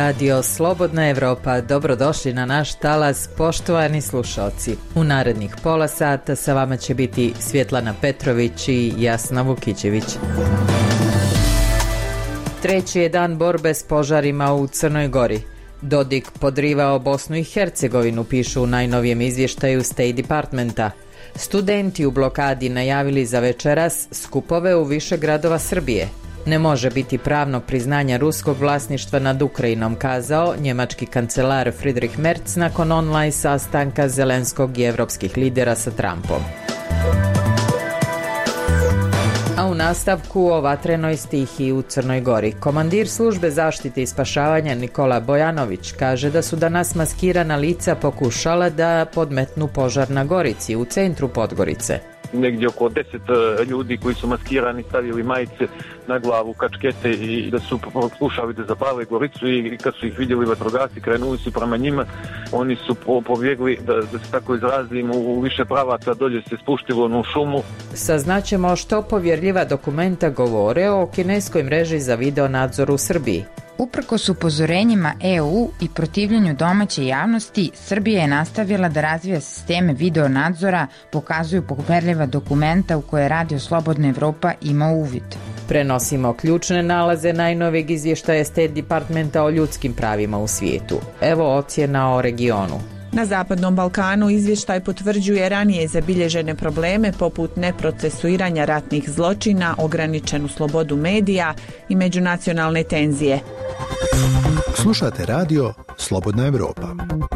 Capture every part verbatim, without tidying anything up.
Radio Slobodna Evropa, dobrodošli na naš talas, poštovani slušalci. U narednih pola sata sa vama će biti Svjetlana Petrović i Jasna Vukićević. Treći je dan borbe s požarima u Crnoj Gori. Dodik podrivao Bosnu i Hercegovinu, pišu u najnovijem izvještaju State Departmenta. Studenti u blokadi najavili za večeras skupove u više gradova Srbije. Ne može biti pravnog priznanja ruskog vlasništva nad Ukrajinom, kazao njemački kancelar Friedrich Merz nakon online sastanka Zelenskog i evropskih lidera sa Trumpom. A u nastavku o vatrenoj stihiji u Crnoj Gori. Komandir službe zaštite i spašavanja Nikola Bojanović kaže da su danas maskirana lica pokušala da podmetnu požar na Gorici, u centru Podgorice. Negdje oko deset ljudi koji su maskirani stavili majice na glavu, kačkete i da su pokušali da zapale Goricu i kad su ih vidjeli vatrogasci krenuli su prema njima. Oni su pobjegli, da, da se tako izrazim, u više pravaca, dolje se spuštilo u šumu. Saznaćemo što povjerljiva dokumenta govore o kineskoj mreži za video nadzor u Srbiji. Uprkos upozorenjima E U i protivljenju domaće javnosti, Srbija je nastavila da razvija sisteme video nadzora, pokazuju poverljiva dokumenta u koje Radio Slobodna Evropa ima uvid. Prenosimo ključne nalaze najnovijeg izvještaja State Departmenta o ljudskim pravima u svijetu. Evo ocjena o regionu. Na Zapadnom Balkanu izvještaj potvrđuje ranije zabilježene probleme poput neprocesuiranja ratnih zločina, ograničenu slobodu medija i međunacionalne tenzije. Slušate radio Slobodna Evropa.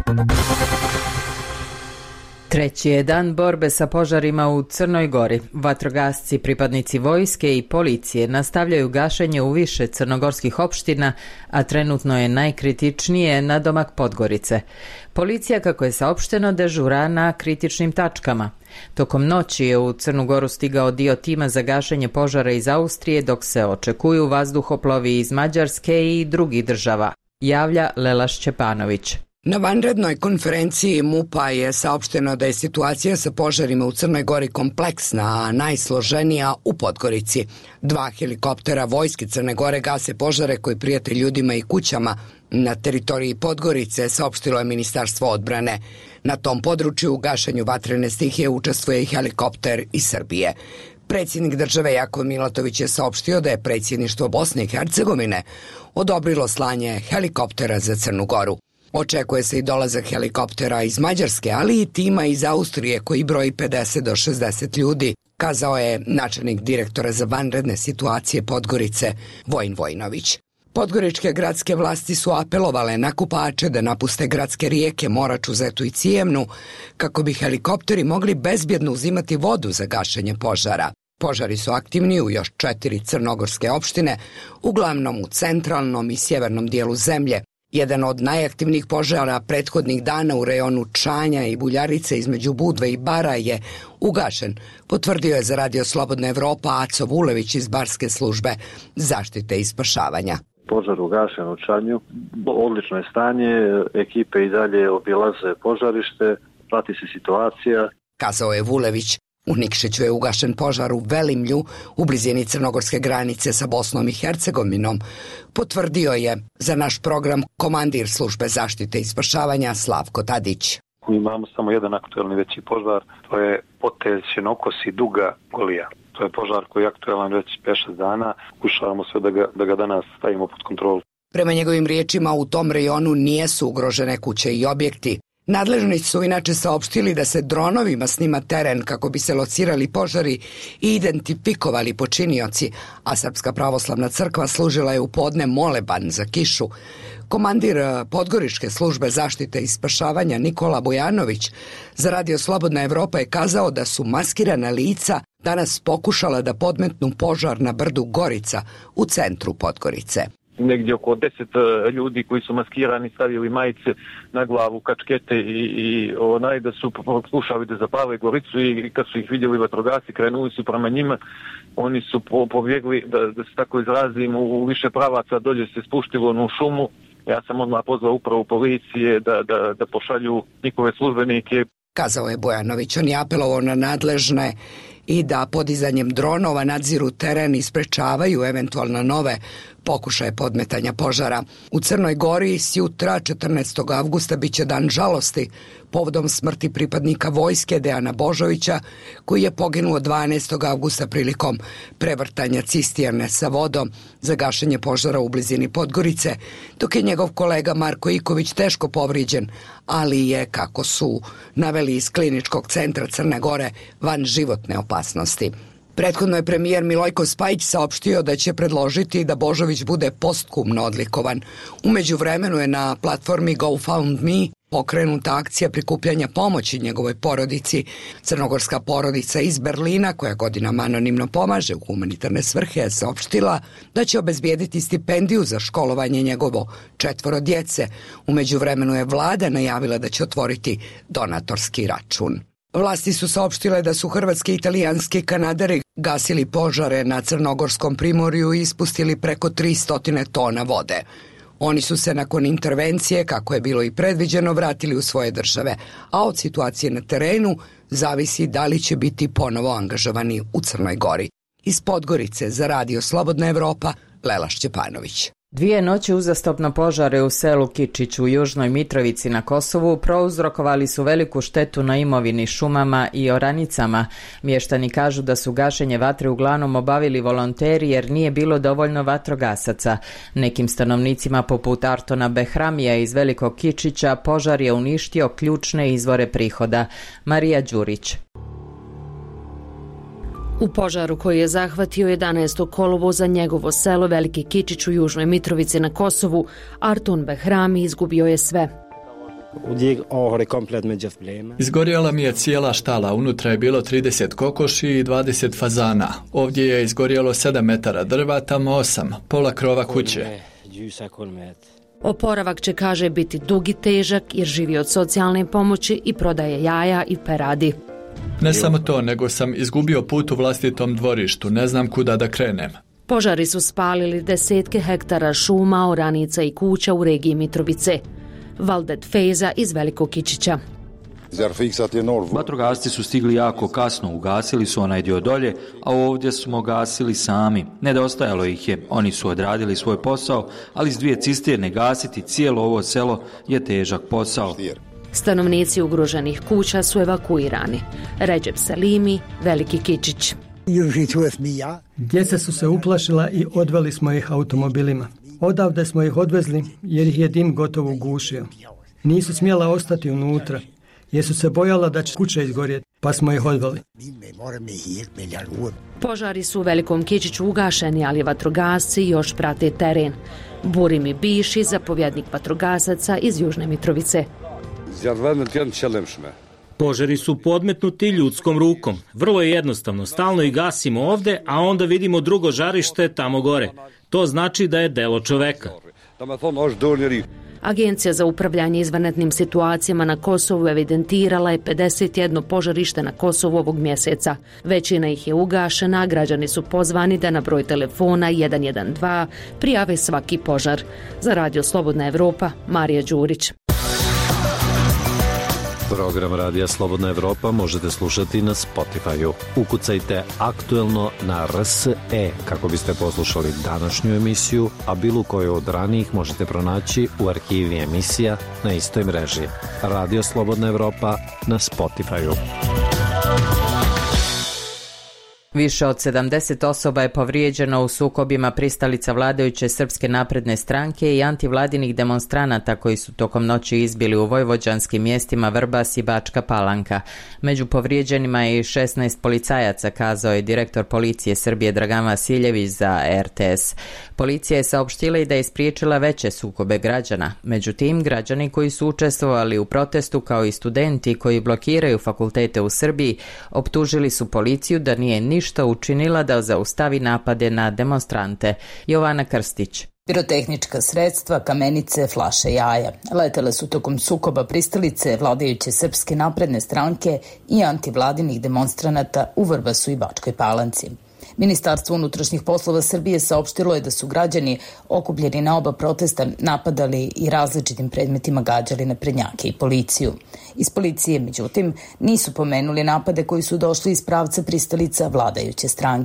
Treći je dan borbe sa požarima u Crnoj Gori. Vatrogasci, pripadnici vojske i policije nastavljaju gašenje u više crnogorskih opština, a trenutno je najkritičnije nadomak Podgorice. Policija, kako je saopšteno, dežura na kritičnim tačkama. Tokom noći je u Crnu Goru stigao dio tima za gašenje požara iz Austrije, dok se očekuju vazduhoplovi iz Mađarske i drugih država, javlja Lela Šćepanović. Na vanrednoj konferenciji MUP-a je saopšteno da je situacija sa požarima u Crnoj Gori kompleksna, a najsloženija u Podgorici. Dva helikoptera vojske Crne Gore gase požare koji prijete ljudima i kućama na teritoriji Podgorice, saopštilo je Ministarstvo odbrane. Na tom području u gašenju vatrene stihije učestvuje i helikopter iz Srbije. Predsjednik države Jakov Milatović je saopštio da je predsjedništvo Bosne i Hercegovine odobrilo slanje helikoptera za Crnu Goru. Očekuje se i dolazak helikoptera iz Mađarske, ali i tima iz Austrije koji broji pedeset do šezdeset ljudi, kazao je načelnik direktora za vanredne situacije Podgorice Vojin Vojinović. Podgoričke gradske vlasti su apelovale na kupače da napuste gradske rijeke Moraču, Zetu i Cijemnu kako bi helikopteri mogli bezbjedno uzimati vodu za gašenje požara. Požari su aktivni u još četiri crnogorske opštine, uglavnom u centralnom i sjevernom dijelu zemlje. Jedan od najaktivnijih požara prethodnih dana u rejonu Čanja i Buljarice između Budve i Bara je ugašen, potvrdio je za Radio Slobodna Evropa Aco Vulević iz Barske službe zaštite i spašavanja. Požar ugašen u Čanju, odlično je stanje, ekipe i dalje obilaze požarište, prati se situacija, kazao je Vulević. U Nikšiću je ugašen požar u Velimlju, u blizini crnogorske granice sa Bosnom i Hercegovinom, potvrdio je za naš program komandir službe zaštite i spašavanja Slavko Tadić. Imamo samo jedan aktuelni veći požar, to je potez Šenokosi Duga Golija. To je požar koji je aktuelan već pet šest dana, pokušavamo sve da ga, da ga danas stavimo pod kontrolu. Prema njegovim riječima, u tom rejonu nijesu ugrožene kuće i objekti. Nadležni su inače saopštili da se dronovima snima teren kako bi se locirali požari i identifikovali počinioci, a Srpska pravoslavna crkva služila je u podne moleban za kišu. Komandir Podgoričke službe zaštite i spašavanja Nikola Bojanović za Radio Slobodna Evropa je kazao da su maskirana lica danas pokušala da podmetnu požar na brdu Gorica u centru Podgorice. Negdje oko deset ljudi koji su maskirani stavili majice na glavu, kačkete i, i onaj da su pokušali da zapale Goricu i kad su ih vidjeli vatrogasci krenuli su prema njima. Oni su pobjegli, da, da se tako izrazim, u više pravaca, dolje se spuštilo u šumu. Ja sam odmah pozvao upravu policije da, da, da pošalju njihove službenike. Kazao je Bojanović, on je apelovao na nadležne i da podizanjem dronova nadziru teren i sprečavaju eventualno nove pokušaje podmetanja požara. U Crnoj Gori sjutra četrnaestog avgusta biće dan žalosti povodom smrti pripadnika vojske Dejana Božovića, koji je poginuo dvanaestog avgusta prilikom prevrtanja cisterne sa vodom za gašenje požara u blizini Podgorice, dok je njegov kolega Marko Iković teško povrijeđen, ali je, kako su naveli iz Kliničkog centra Crne Gore, van životne opasnosti. Prethodno je premijer Milojko Spajić saopštio da će predložiti da Božović bude postkumno odlikovan. U međuvremenu je na platformi GoFundMe pokrenuta akcija prikupljanja pomoći njegovoj porodici. Crnogorska porodica iz Berlina, koja godinama anonimno pomaže u humanitarne svrhe, je saopštila da će obezbijediti stipendiju za školovanje njegovo četvoro djece. U međuvremenu je vlada najavila da će otvoriti donatorski račun. Vlasti su saopštile da su hrvatski, italijanski kanaderi gasili požare na Crnogorskom primorju i ispustili preko tristo tona vode. Oni su se nakon intervencije, kako je bilo i predviđeno, vratili u svoje države, a od situacije na terenu zavisi da li će biti ponovo angažovani u Crnoj Gori. Iz Podgorice za Radio Slobodna Evropa, Lela Šćepanović. Dvije noći uzastopno požare u selu Kičić u Južnoj Mitrovici na Kosovu prouzrokovali su veliku štetu na imovini, šumama i oranicama. Mještani kažu da su gašenje vatre uglavnom obavili volonteri jer nije bilo dovoljno vatrogasaca. Nekim stanovnicima poput Artona Behramija iz Velikog Kičića požar je uništio ključne izvore prihoda. Marija Đurić. U požaru koji je zahvatio jedanaestog kolovoza njegovo selo Veliki Kičić u Južnoj Mitrovici na Kosovu, Arton Behrami izgubio je sve. Izgorjela mi je cijela štala, unutra je bilo trideset kokoši i dvadeset fazana. Ovdje je izgorjelo sedam metara drva, tamo osam, pola krova kuće. Oporavak će, kaže, biti dug i težak jer živi od socijalne pomoći i prodaje jaja i peradi. Ne samo to, nego sam izgubio put u vlastitom dvorištu, ne znam kuda da krenem. Požari su spalili desetke hektara šuma, oranica i kuća u regiji Mitrovice. Valdet Fejza iz Velikog Kičića. Vatrogasci su stigli jako kasno, ugasili su onaj dio dolje, a ovdje smo gasili sami. Nedostajalo ih je, oni su odradili svoj posao, ali s dvije cisterne gasiti cijelo ovo selo je težak posao. Stanovnici ugroženih kuća su evakuirani. Ređep Salimi, Veliki Kičić. Djeca su se uplašila i odveli smo ih automobilima. Odavde smo ih odvezli jer ih je dim gotovo ugušio. Nisu smjela ostati unutra jer su se bojala da će kuće izgorjeti, pa smo ih odveli. Požari su u Velikom Kičiću ugašeni, ali vatrogasci još prate teren. Burimi Biši, zapovjednik vatrogasaca iz Južne Mitrovice. Požari su podmetnuti ljudskom rukom. Vrlo je jednostavno, stalno ih gasimo ovde, a onda vidimo drugo žarište tamo gore. To znači da je delo čoveka. Agencija za upravljanje izvanrednim situacijama na Kosovu evidentirala je pedeset jedno požarište na Kosovu ovog mjeseca. Većina ih je ugašena, a građani su pozvani da na broj telefona jedan jedan dva prijave svaki požar. Za Radio Slobodna Evropa, Marija Đurić. Program Radija Slobodna Evropa možete slušati na Spotify-u. Ukucajte aktuelno na R S E kako biste poslušali današnju emisiju, a bilo koju od ranijih možete pronaći u arhivi emisija na istoj mreži. Radio Slobodna Evropa na Spotify-u. Više od sedamdeset osoba je povrijeđeno u sukobima pristalica vladajuće Srpske napredne stranke i antivladinih demonstranata koji su tokom noći izbili u vojvođanskim mjestima Vrbas i Bačka Palanka. Među povrijeđenima je i šesnaest policajaca, kazao je direktor policije Srbije Dragan Vasiljević za R T S. Policija je saopštila i da je spriječila veće sukobe građana. Međutim, građani koji su učestvovali u protestu kao i studenti koji blokiraju fakultete u Srbiji optužili su policiju da nije ni ništa učinila da zaustavi napade na demonstrante. Jovana Krstić. Pirotehnička sredstva, kamenice, flaše jaja. Letele su tokom sukoba pristalice vladajuće Srpske napredne stranke i antivladinih demonstranata u Vrbasu i Bačkoj Palanci. Ministarstvo unutrašnjih poslova Srbije saopštilo je da su građani okupljeni na oba protesta napadali i različitim predmetima gađali naprednjake i policiju. Iz policije, međutim, nisu pomenuli napade koji su došli iz pravca pristalica vladajuće stranke.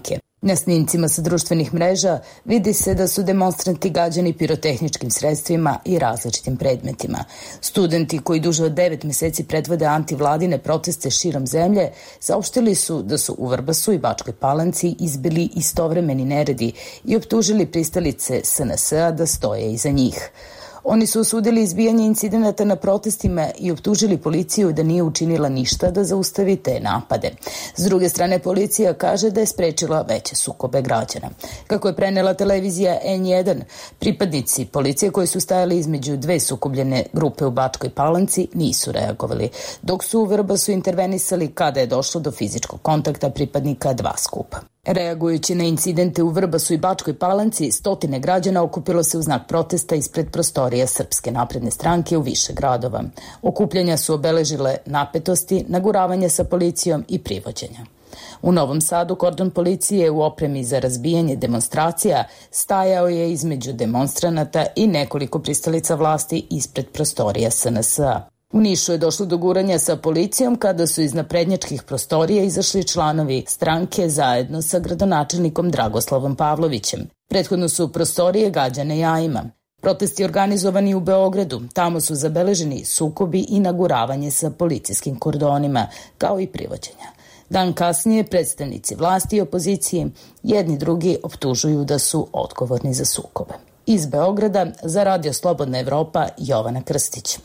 Na snimcima sa društvenih mreža vidi se da su demonstranti gađani pirotehničkim sredstvima i različitim predmetima. Studenti koji duže od devet meseci predvode antivladine proteste širom zemlje saopštili su da su u Vrbasu i Bačkoj Palanci izbili istovremeni neredi i optužili pristalice S N S-a da stoje iza njih. Oni su osudili izbijanje incidenata na protestima i optužili policiju da nije učinila ništa da zaustavi te napade. S druge strane, policija kaže da je sprečila veće sukobe građana. Kako je prenela televizija N jedan, pripadnici policije koji su stajali između dve sukobljene grupe u Bačkoj Palanci nisu reagovali, dok su u Vrbasu intervenisali kada je došlo do fizičkog kontakta pripadnika dva skupa. Reagujući na incidente u Vrbasu i Bačkoj Palanci, stotine građana okupilo se u znak protesta ispred prostorija Srpske napredne stranke u više gradova. Okupljanja su obeležile napetosti, naguravanje sa policijom i privođenja. U Novom Sadu kordon policije u opremi za razbijanje demonstracija stajao je između demonstranata i nekoliko pristalica vlasti ispred prostorija S N S-a. U Nišu je došlo do guranja sa policijom kada su iz naprednjačkih prostorija izašli članovi stranke zajedno sa gradonačelnikom Dragoslavom Pavlovićem. Prethodno su prostorije gađane jajima. Protesti organizovani u Beogradu, tamo su zabeleženi sukobi i naguravanje sa policijskim kordonima, kao i privođenja. Dan kasnije predstavnici vlasti i opozicije jedni drugi optužuju da su odgovorni za sukobe. Iz Beograda za Radio Slobodna Evropa Jovana Krstić.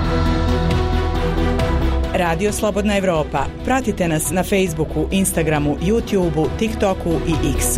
Radio Slobodna Evropa. Pratite nas na Facebooku, Instagramu, YouTubeu, TikToku i X-u.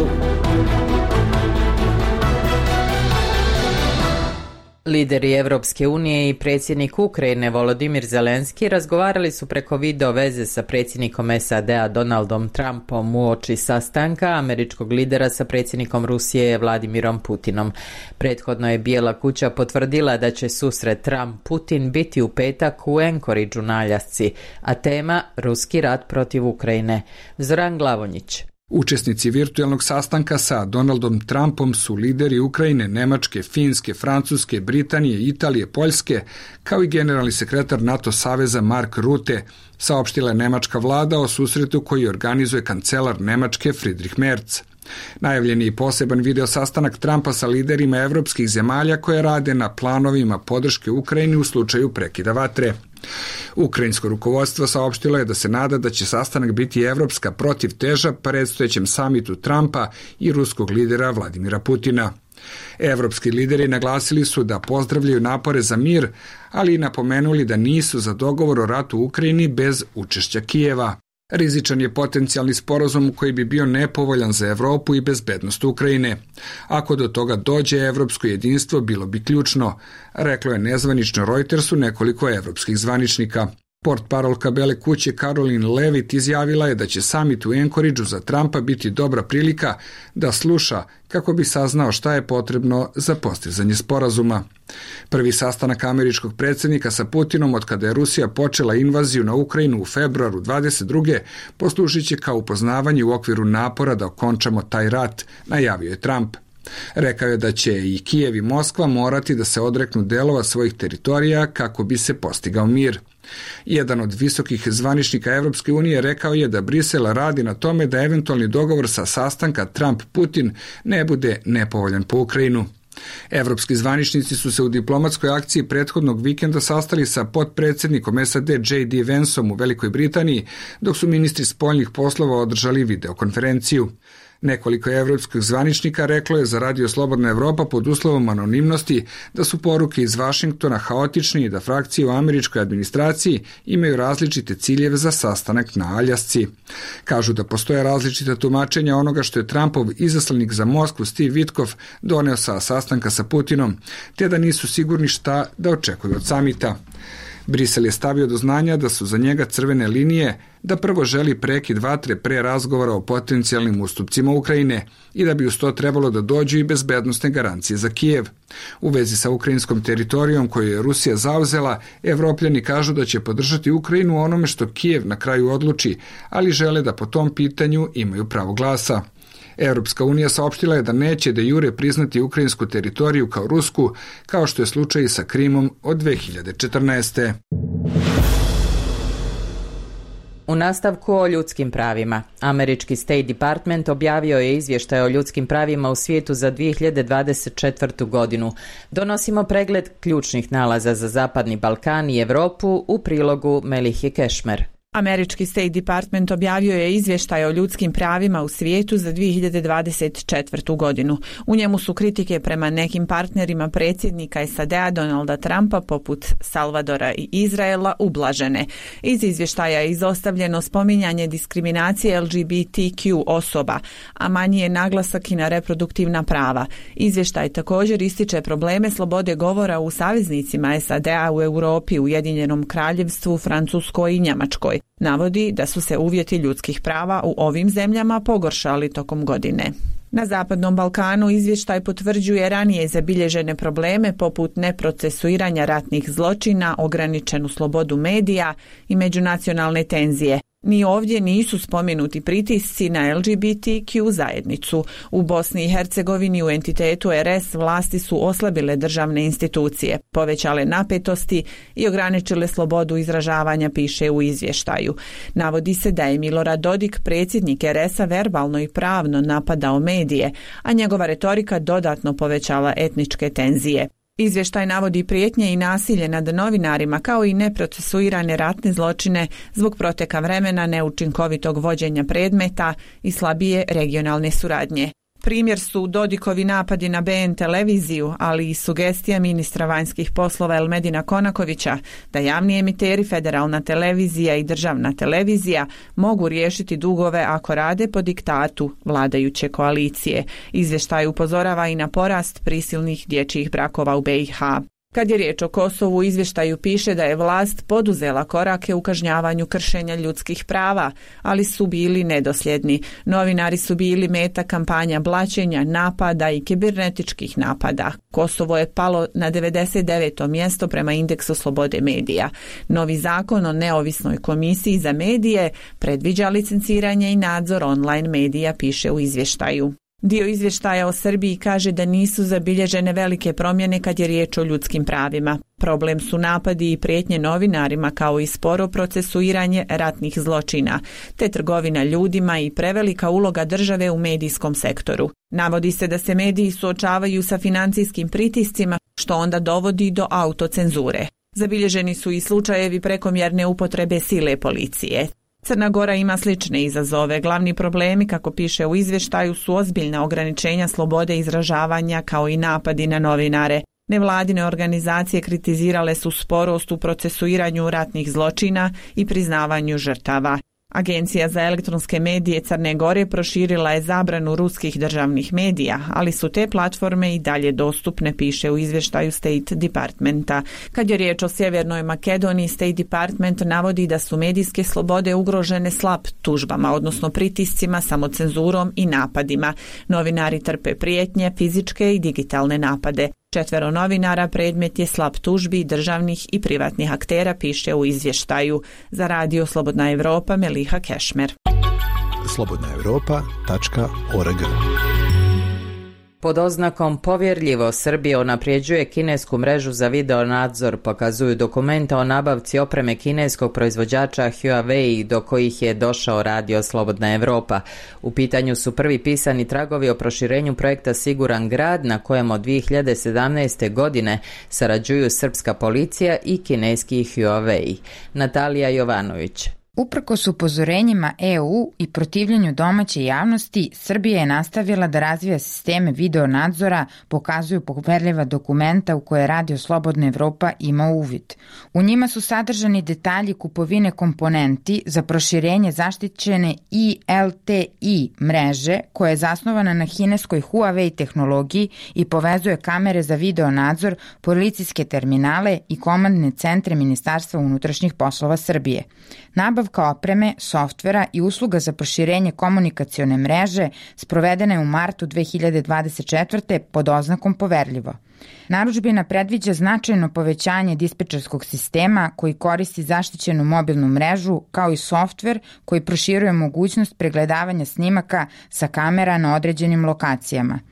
Lideri Evropske unije i predsjednik Ukrajine Volodimir Zelenski razgovarali su preko video veze sa predsjednikom S A D-a Donaldom Trumpom uoči sastanka američkog lidera sa predsjednikom Rusije Vladimirom Putinom. Prethodno je Bijela kuća potvrdila da će susret Trump-Putin biti u petak u Anchorageu na Aljasci, a tema ruski rat protiv Ukrajine. Zoran Glavonjić. Učesnici virtualnog sastanka sa Donaldom Trumpom su lideri Ukrajine, Nemačke, Finske, Francuske, Britanije, Italije, Poljske, kao i generalni sekretar NATO saveza Mark Rutte, saopštila je nemačka vlada o susretu koji organizuje kancelar Nemačke Friedrich Merz. Najavljen je i poseban video sastanak Trumpa sa liderima evropskih zemalja koje rade na planovima podrške Ukrajini u slučaju prekida vatre. Ukrajinsko rukovodstvo saopštilo je da se nada da će sastanak biti evropska protivteža predstojećem samitu Trumpa i ruskog lidera Vladimira Putina. Evropski lideri naglasili su da pozdravljaju napore za mir, ali i napomenuli da nisu za dogovor o ratu u Ukrajini bez učešća Kijeva. Rizičan je potencijalni sporazum koji bi bio nepovoljan za Evropu i bezbednost Ukrajine. Ako do toga dođe, evropsko jedinstvo bilo bi ključno, reklo je nezvanično Reutersu nekoliko evropskih zvaničnika. Portparolka Bele kuće Caroline Levitt izjavila je da će samit u Anchorageu za Trumpa biti dobra prilika da sluša kako bi saznao šta je potrebno za postizanje sporazuma. Prvi sastanak američkog predsjednika sa Putinom od kada je Rusija počela invaziju na Ukrajinu u februaru dvadeset druge poslužit će kao upoznavanje u okviru napora da okončamo taj rat, najavio je Trump. Rekao je da će i Kijev i Moskva morati da se odreknu delova svojih teritorija kako bi se postigao mir. Jedan od visokih zvaničnika Evropske unije rekao je da Brisel radi na tome da eventualni dogovor sa sastanka Trump-Putin ne bude nepovoljan po Ukrajinu. Evropski zvaničnici su se u diplomatskoj akciji prethodnog vikenda sastali sa potpredsjednikom S A D J D Vanceom u Velikoj Britaniji, dok su ministri spoljnih poslova održali videokonferenciju. Nekoliko evropskih zvaničnika reklo je za Radio Slobodna Evropa pod uslovom anonimnosti da su poruke iz Vašingtona haotične i da frakcije u američkoj administraciji imaju različite ciljeve za sastanak na Aljasci. Kažu da postoje različite tumačenja onoga što je Trumpov izaslanik za Moskvu Steve Witkoff doneo sa sastanka sa Putinom, te da nisu sigurni šta da očekuju od samita. Brisel je stavio do znanja da su za njega crvene linije, da prvo želi prekid vatre pre razgovora o potencijalnim ustupcima Ukrajine i da bi uz to trebalo da dođu i bezbednosne garancije za Kijev. U vezi sa ukrajinskom teritorijom koju je Rusija zauzela, Evropljani kažu da će podržati Ukrajinu onome što Kijev na kraju odluči, ali žele da po tom pitanju imaju pravo glasa. Evropska unija saopštila je da neće de jure priznati ukrajinsku teritoriju kao rusku, kao što je slučaj i sa Krimom od dve hiljade četrnaeste. U nastavku o ljudskim pravima. Američki State Department objavio je izvještaj o ljudskim pravima u svijetu za dvije hiljade dvadeset četvrtu. godinu. Donosimo pregled ključnih nalaza za Zapadni Balkan i Europu u prilogu Melihe Kešmer. Američki State Department objavio je izvještaj o ljudskim pravima u svijetu za dvije hiljade dvadeset četvrtu. godinu. U njemu su kritike prema nekim partnerima predsjednika S A D-a Donalda Trumpa poput Salvadora i Izraela ublažene. Iz izvještaja je izostavljeno spominjanje diskriminacije L G B T Q osoba, a manji je naglasak i na reproduktivna prava. Izvještaj također ističe probleme slobode govora u saveznicima S A D-a u Europi, Ujedinjenom Kraljevstvu, Francuskoj i Njemačkoj. Navodi da su se uvjeti ljudskih prava u ovim zemljama pogoršali tokom godine. Na Zapadnom Balkanu izvještaj potvrđuje ranije zabilježene probleme poput neprocesuiranja ratnih zločina, ograničenu slobodu medija i međunacionalne tenzije. Ni ovdje nisu spomenuti pritisci na L G B T Q zajednicu. U Bosni i Hercegovini u entitetu R S vlasti su oslabile državne institucije, povećale napetosti i ograničile slobodu izražavanja, piše u izvještaju. Navodi se da je Milorad Dodik, predsjednik R S-a, verbalno i pravno napadao medije, a njegova retorika dodatno povećala etničke tenzije. Izvještaj navodi prijetnje i nasilje nad novinarima kao i neprocesuirane ratne zločine zbog proteka vremena, neučinkovitog vođenja predmeta i slabije regionalne suradnje. Primjer su Dodikovi napadi na B N televiziju, ali i sugestija ministra vanjskih poslova Elmedina Konakovića da javni emiteri, federalna televizija i državna televizija mogu riješiti dugove ako rade po diktatu vladajuće koalicije. Izvještaj upozorava i na porast prisilnih dječjih brakova u B i H. Kad je riječ o Kosovu, u izvještaju piše da je vlast poduzela korake u kažnjavanju kršenja ljudskih prava, ali su bili nedosljedni. Novinari su bili meta kampanja blaćenja, napada i kibernetičkih napada. Kosovo je palo na devedeset deveto mjesto prema indeksu slobode medija. Novi zakon o neovisnoj komisiji za medije predviđa licenciranje i nadzor online medija, piše u izvještaju. Dio izvještaja o Srbiji kaže da nisu zabilježene velike promjene kad je riječ o ljudskim pravima. Problem su napadi i prijetnje novinarima kao i sporo procesuiranje ratnih zločina, te trgovina ljudima i prevelika uloga države u medijskom sektoru. Navodi se da se mediji suočavaju sa financijskim pritiscima, što onda dovodi do autocenzure. Zabilježeni su i slučajevi prekomjerne upotrebe sile policije. Crna Gora ima slične izazove. Glavni problemi, kako piše u izvještaju, su ozbiljna ograničenja slobode izražavanja kao i napadi na novinare. Nevladine organizacije kritizirale su sporost u procesuiranju ratnih zločina i priznavanju žrtava. Agencija za elektronske medije Crne Gore proširila je zabranu ruskih državnih medija, ali su te platforme i dalje dostupne, piše u izvještaju State Departmenta. Kad je riječ o Sjevernoj Makedoniji, State Department navodi da su medijske slobode ugrožene slab tužbama, odnosno pritiscima, samocenzurom i napadima. Novinari trpe prijetnje, fizičke i digitalne napade. Četvero novinara predmet je slab tužbi državnih i privatnih aktera, piše u izvještaju. Za radio Slobodna Evropa, Meliha Kešmer. slobodna europa tačka org. Pod oznakom povjerljivo Srbija unapređuje kinesku mrežu za video nadzor, pokazuju dokumenta o nabavci opreme kineskog proizvođača Huawei do kojih je došao radio Slobodna Evropa. U pitanju su prvi pisani tragovi o proširenju projekta Siguran grad, na kojem od dvije hiljade sedamnaeste. godine sarađuju srpska policija i kineski Huawei. Natalija Jovanović. Uprkos upozorenjima E U i protivljenju domaće javnosti, Srbija je nastavila da razvija sisteme video nadzora, pokazuju poverljiva dokumenta u koje Radio Slobodna Evropa ima uvid. U njima su sadržani detalji kupovine komponenti za proširenje zaštićene I L T I mreže, koja je zasnovana na kineskoj Huawei tehnologiji i povezuje kamere za video nadzor, policijske terminale i komandne centre Ministarstva unutrašnjih poslova Srbije. Nabavka opreme, softvera i usluga za proširenje komunikacione mreže sprovedena je u martu dve hiljade dvadeset četvrte. pod oznakom poverljivo. Narudžbina predviđa značajno povećanje dispečerskog sistema koji koristi zaštićenu mobilnu mrežu, kao i softver koji proširuje mogućnost pregledavanja snimaka sa kamera na određenim lokacijama.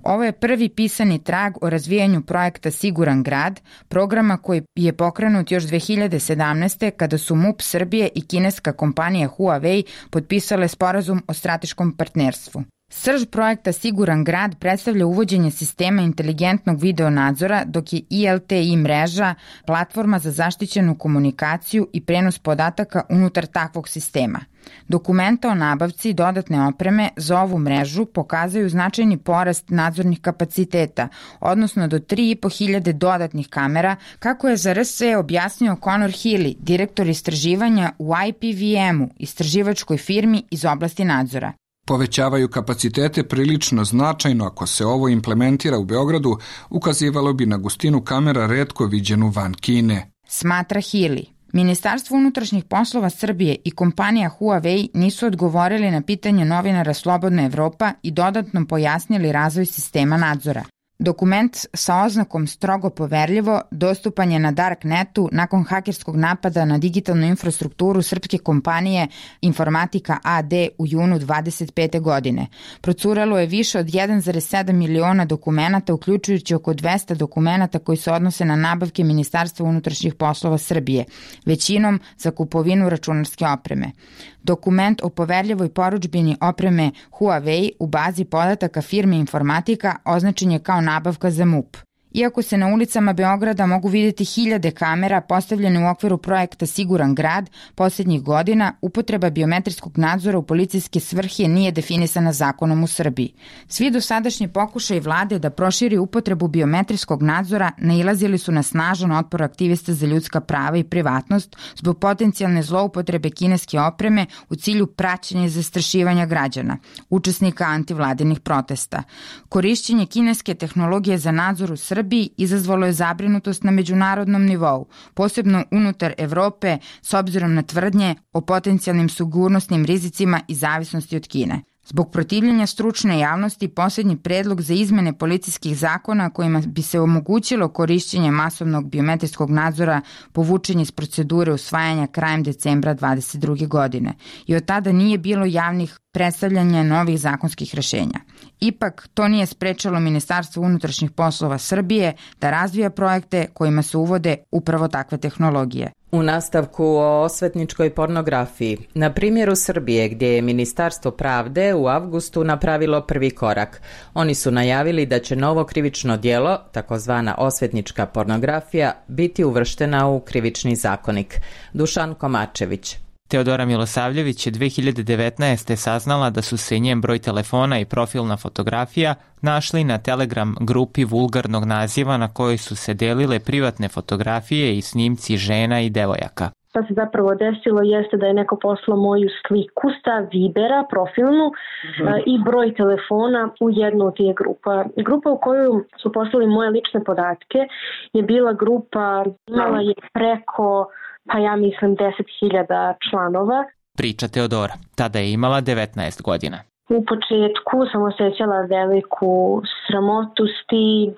Ovo je prvi pisani trag o razvijanju projekta Siguran grad, programa koji je pokrenut još dve hiljade sedamnaeste. kada su M U P Srbije i kineska kompanija Huawei potpisale sporazum o strateškom partnerstvu. Srž projekta Siguran grad predstavlja uvođenje sistema inteligentnog video nadzora, dok je I L T I mreža platforma za zaštićenu komunikaciju i prenos podataka unutar takvog sistema. Dokumenta o nabavci dodatne opreme za ovu mrežu pokazaju značajni porast nadzornih kapaciteta, odnosno do tri i po hiljade dodatnih kamera, kako je za R S E objasnio Conor Healy, direktor istraživanja u I P V M-u, istraživačkoj firmi iz oblasti nadzora. Povećavaju kapacitete prilično značajno, ako se ovo implementira u Beogradu, ukazivalo bi na gustinu kamera retko viđenu van Kine. Smatra Healy. Ministarstvo unutrašnjih poslova Srbije i kompanija Huawei nisu odgovorili na pitanje novinara Slobodna Evropa i dodatno pojasnili razvoj sistema nadzora. Dokument sa oznakom strogo poverljivo dostupan je na Darknetu nakon hakerskog napada na digitalnu infrastrukturu srpske kompanije Informatika A D u junu dvadeset pete. godine. Procuralo je više od jedan zarez sedam miliona dokumenata, uključujući oko dvesta dokumenata koji se odnose na nabavke Ministarstva unutrašnjih poslova Srbije, većinom za kupovinu računarske opreme. Dokument o poverljivoj porudžbini opreme Huawei u bazi podataka firme Informatika označen je kao nabavka za M U P. Iako se na ulicama Beograda mogu vidjeti hiljade kamera postavljene u okviru projekta Siguran grad, posljednjih godina upotreba biometrijskog nadzora u policijske svrhe nije definisana zakonom u Srbiji. Svi dosadašnji pokušaji vlade da proširi upotrebu biometrijskog nadzora nailazili su na snažan otpor aktivista za ljudska prava i privatnost zbog potencijalne zloupotrebe kineske opreme u cilju praćenja i zastrašivanja građana, učesnika antivladinih protesta. Korišćenje kineske tehnologije za nadzor u Srbiji Srbiji izazvalo je zabrinutost na međunarodnom nivou, posebno unutar Evrope, s obzirom na tvrdnje o potencijalnim sigurnosnim rizicima i zavisnosti od Kine. Zbog protivljenja stručne javnosti, posljednji predlog za izmene policijskih zakona kojima bi se omogućilo korišćenje masovnog biometrijskog nadzora povučen iz procedure usvajanja krajem decembra dvadeset druge. godine i od tada nije bilo javnih predstavljanja novih zakonskih rešenja. Ipak, to nije sprečalo Ministarstvo unutrašnjih poslova Srbije da razvija projekte kojima se uvode upravo takve tehnologije. U nastavku o osvetničkoj pornografiji, na primjeru Srbije gdje je Ministarstvo pravde u avgustu napravilo prvi korak. Oni su najavili da će novo krivično djelo, takozvana osvetnička pornografija, biti uvrštena u krivični zakonik. Dušan Komačević. Teodora Milosavljević je dve hiljade devetnaeste. saznala da su se njen broj telefona i profilna fotografija našli na Telegram grupi vulgarnog naziva na kojoj su se delile privatne fotografije i snimci žena i devojaka. Šta se zapravo desilo jeste da je neko poslao moju sliku sa Vibera, profilnu, mm-hmm. i broj telefona u jednu od tih grupa. Grupa u koju su poslali moje lične podatke je bila grupa, imala je preko, pa ja mislim, deset hiljada članova. Priča Teodora. Tada je imala devetnaest godina. U početku sam osjećala veliku sramotu, stid,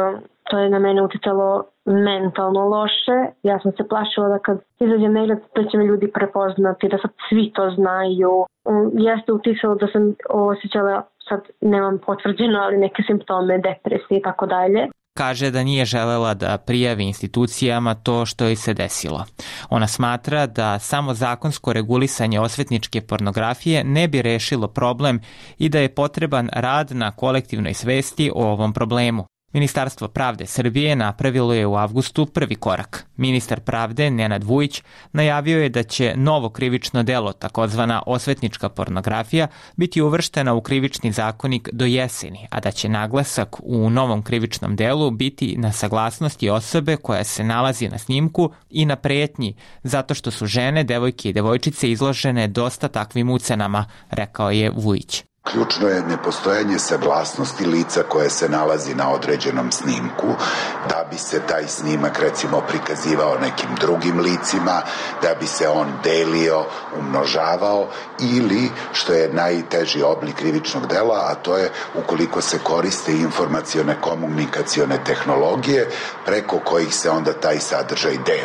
to je na mene uticalo mentalno loše. Ja sam se plašila da kad izađem negdje da će me ljudi prepoznati, da sad svi to znaju. Jeste uticalo da sam osjećala, sad nemam potvrđeno, ali neke simptome, depresije i tako dalje. Kaže da nije želela da prijavi institucijama to što joj se desilo. Ona smatra da samo zakonsko regulisanje osvetničke pornografije ne bi rešilo problem i da je potreban rad na kolektivnoj svesti o ovom problemu. Ministarstvo pravde Srbije napravilo je u avgustu prvi korak. Ministar pravde Nenad Vujić najavio je da će novo krivično delo, takozvana osvetnička pornografija, biti uvrštena u krivični zakonik do jeseni, a da će naglasak u novom krivičnom delu biti na saglasnosti osobe koja se nalazi na snimku i na pretnji, zato što su žene, devojke i devojčice izložene dosta takvim ucenama, rekao je Vujić. Ključno je nepostojanje saglasnosti lica koje se nalazi na određenom snimku, da bi se taj snimak recimo prikazivao nekim drugim licima, da bi se on delio, umnožavao ili, što je najteži oblik krivičnog dela, a to je ukoliko se koriste informacione komunikacione tehnologije preko kojih se onda taj sadržaj deli.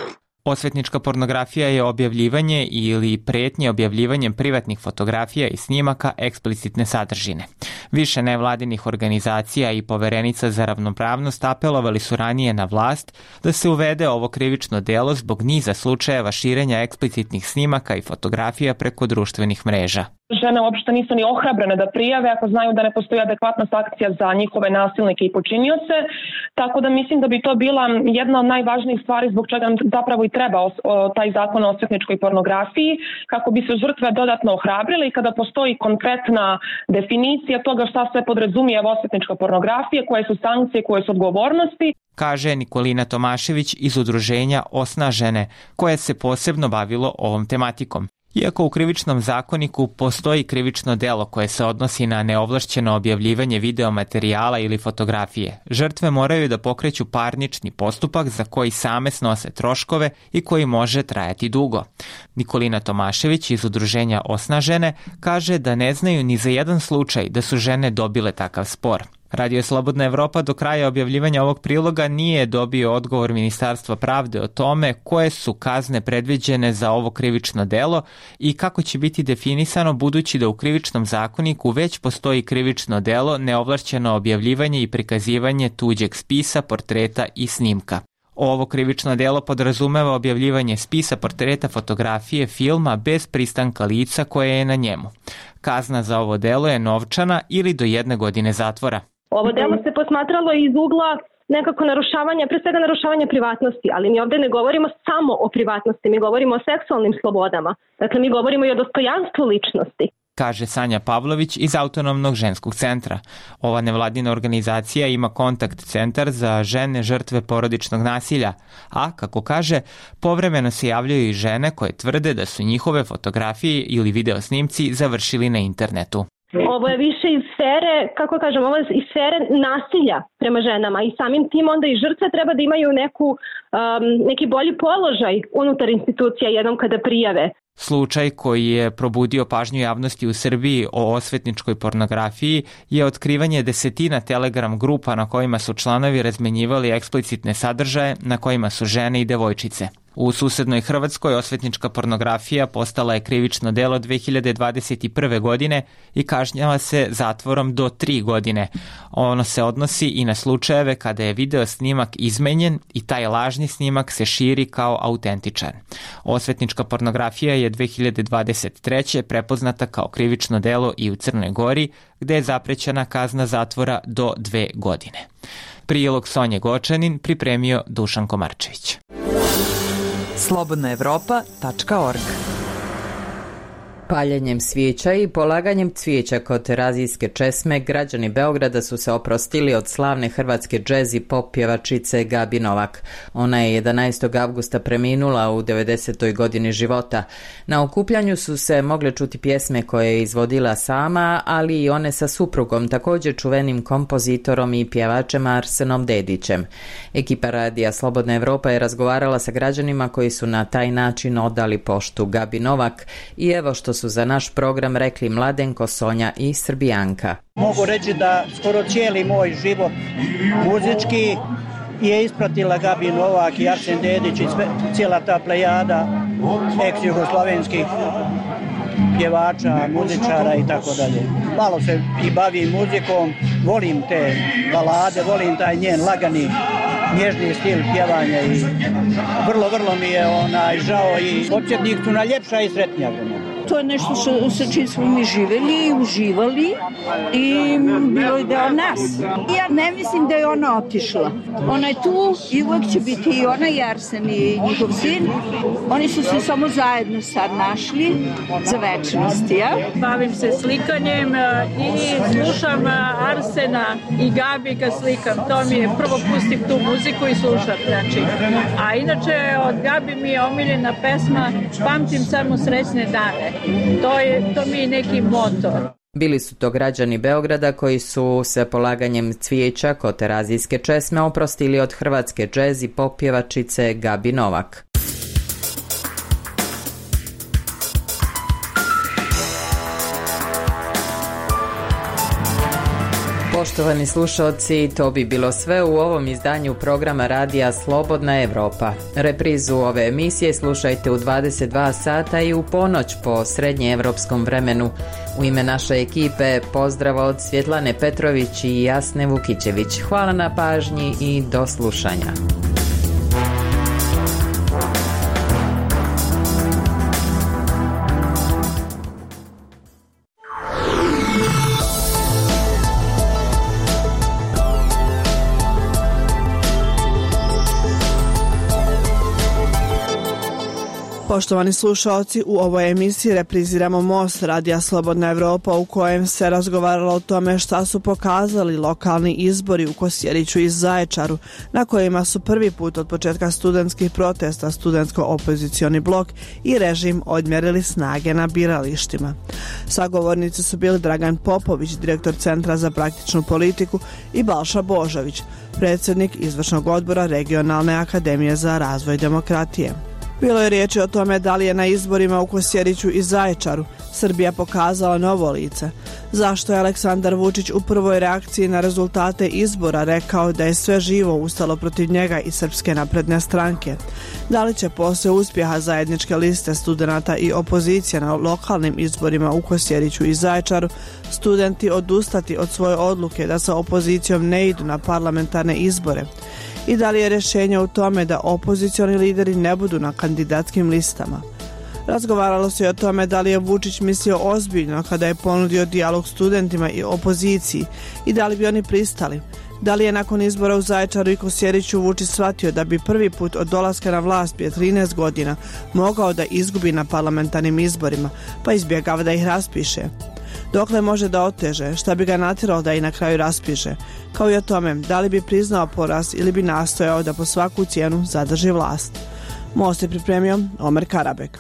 Osvetnička pornografija je objavljivanje ili pretnje objavljivanjem privatnih fotografija i snimaka eksplicitne sadržine. Više nevladinih organizacija i poverenica za ravnopravnost apelovali su ranije na vlast da se uvede ovo krivično delo zbog niza slučajeva širenja eksplicitnih snimaka i fotografija preko društvenih mreža. Žene uopšte nisu ni ohrabrene da prijave ako znaju da ne postoji adekvatna sankcija za njihove nasilnike i počinioce, tako da mislim da bi to bila jedna od najvažnijih stvari zbog čega nam zapravo i treba o, o, taj zakon o osvetničkoj pornografiji, kako bi se žrtve dodatno ohrabrile i kada postoji konkretna definicija toga šta sve podrazumijeva osvetnička pornografija, koje su sankcije, koje su odgovornosti. Kaže Nikolina Tomašević iz udruženja Osnažene, koje se posebno bavilo ovom tematikom. Iako u krivičnom zakoniku postoji krivično delo koje se odnosi na neovlašćeno objavljivanje videomaterijala ili fotografije, žrtve moraju da pokreću parnični postupak za koji same snose troškove i koji može trajati dugo. Nikolina Tomašević iz udruženja Osnažene kaže da ne znaju ni za jedan slučaj da su žene dobile takav spor. Radio Slobodna Evropa do kraja objavljivanja ovog priloga nije dobio odgovor Ministarstva pravde o tome koje su kazne predviđene za ovo krivično delo i kako će biti definisano, budući da u krivičnom zakoniku već postoji krivično delo neovlašćeno objavljivanje i prikazivanje tuđeg spisa, portreta i snimka. Ovo krivično delo podrazumeva objavljivanje spisa, portreta, fotografije, filma bez pristanka lica koje je na njemu. Kazna za ovo delo je novčana ili do jedne godine zatvora. Ovo delo se posmatralo iz ugla nekako narušavanja, pre svega narušavanja privatnosti, ali mi ovde ne govorimo samo o privatnosti, mi govorimo o seksualnim slobodama. Dakle, mi govorimo i o dostojanstvu ličnosti, kaže Sanja Pavlović iz Autonomnog ženskog centra. Ova nevladina organizacija ima kontakt centar za žene žrtve porodičnog nasilja, a, kako kaže, povremeno se javljaju i žene koje tvrde da su njihove fotografije ili video snimci završili na internetu. Ovo je više iz sfere, kako kažem, ovo je iz sfere nasilja prema ženama i samim tim onda i žrtve treba da imaju neku, um, neki bolji položaj unutar institucija jednom kada prijave. Slučaj koji je probudio pažnju javnosti u Srbiji o osvetničkoj pornografiji je otkrivanje desetina Telegram grupa na kojima su članovi razmenjivali eksplicitne sadržaje na kojima su žene i devojčice. U susednoj Hrvatskoj osvetnička pornografija postala je krivično delo dve hiljade dvadeset prve. godine i kažnjava se zatvorom do tri godine. Ono se odnosi i na slučajeve kada je video snimak izmenjen i taj lažni snimak se širi kao autentičan. Osvetnička pornografija je dve hiljade dvadeset treće. prepoznata kao krivično delo i u Crnoj Gori, gde je zaprećena kazna zatvora do dve godine. Prilog Sonje Gočanin pripremio Dušan Komarčević. slobodna evropa tačka org. Paljenjem svijeća i polaganjem cvijeća kod Terazijske česme građani Beograda su se oprostili od slavne hrvatske džez i pop pjevačice Gabi Novak. Ona je jedanaestog avgusta preminula u devedesetoj godini života. Na okupljanju su se mogle čuti pjesme koje je izvodila sama, ali i one sa suprugom, također čuvenim kompozitorom i pjevačem Arsenom Dedićem. Ekipa radija Slobodna Evropa je razgovarala sa građanima koji su na taj način odali poštu Gabi Novak i evo što su za naš program rekli Mladenko, Sonja i Srbijanka. Mogu reći da skoro cijeli moj život muzički je ispratila Gabi Novak i Arsen Dedić i sve, cijela ta plejada ex-jugoslavenskih pjevača, muzičara i tako dalje. Malo se i bavim muzikom, volim te balade, volim taj njen lagani, nježni stil pjevanja i vrlo, vrlo mi je onaj žao i podsjetnik su na ljepša i sretnija. To je nešto što, sa čim smo mi živjeli i uživali i bilo je deo nas. Ja ne mislim da je ona otišla. Ona je tu i uvek će biti i ona i Arsen i njihov sin. Oni su se samo zajedno sad našli za večnost, ja? Bavim se slikanjem i slušam Arsena i Gabi kad slikam. To mi je, prvo pustim tu muziku i slušam. Znači. A inače od Gabi mi je omiljena pesma Pamtim samo srećne dane. To je, to mi je neki motor. Bili su to građani Beograda koji su se polaganjem cvijeća kod Terazijske česme oprostili od hrvatske džez i pop pjevačice Gabi Novak. Poštovani slušalci, to bi bilo sve u ovom izdanju programa radija Slobodna Evropa. Reprizu ove emisije slušajte u dvadeset dva sata i u ponoć po srednjeevropskom vremenu. U ime naše ekipe pozdrav od Svjetlane Petrović i Jasne Vukićević. Hvala na pažnji i do slušanja. Poštovani slušalci, u ovoj emisiji repriziramo Most radija Slobodna Evropa u kojem se razgovaralo o tome šta su pokazali lokalni izbori u Kosjeriću i Zaječaru, na kojima su prvi put od početka studentskih protesta studentsko-opozicioni blok i režim odmjerili snage na biralištima. Sagovornici su bili Dragan Popović, direktor Centra za praktičnu politiku, i Balša Božović, predsjednik izvršnog odbora Regionalne akademije za razvoj demokratije. Bilo je riječi o tome da li je na izborima u Kosjeriću i Zaječaru Srbija pokazala novo lice. Zašto je Aleksandar Vučić u prvoj reakciji na rezultate izbora rekao da je sve živo ustalo protiv njega i Srpske napredne stranke? Da li će posle uspjeha zajedničke liste studenata i opozicije na lokalnim izborima u Kosjeriću i Zaječaru studenti odustati od svoje odluke da sa opozicijom ne idu na parlamentarne izbore? I da li je rješenje u tome da opozicioni lideri ne budu na kandidatskim listama? Razgovaralo se i o tome da li je Vučić mislio ozbiljno kada je ponudio dijalog studentima i opoziciji i da li bi oni pristali. Da li je nakon izbora u Zaječaru i Kosjeriću Vučić shvatio da bi prvi put od dolaska na vlast prije trinaest godina mogao da izgubi na parlamentarnim izborima, pa izbjegava da ih raspiše? Dokle može da oteže, šta bi ga natjeralo da i na kraju raspiše, kao i o tome da li bi priznao poraz ili bi nastojao da po svaku cijenu zadrži vlast. Most je pripremio Omer Karabek.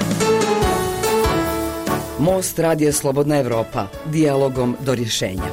Most radija Slobodna Evropa, dijalogom do rješenja.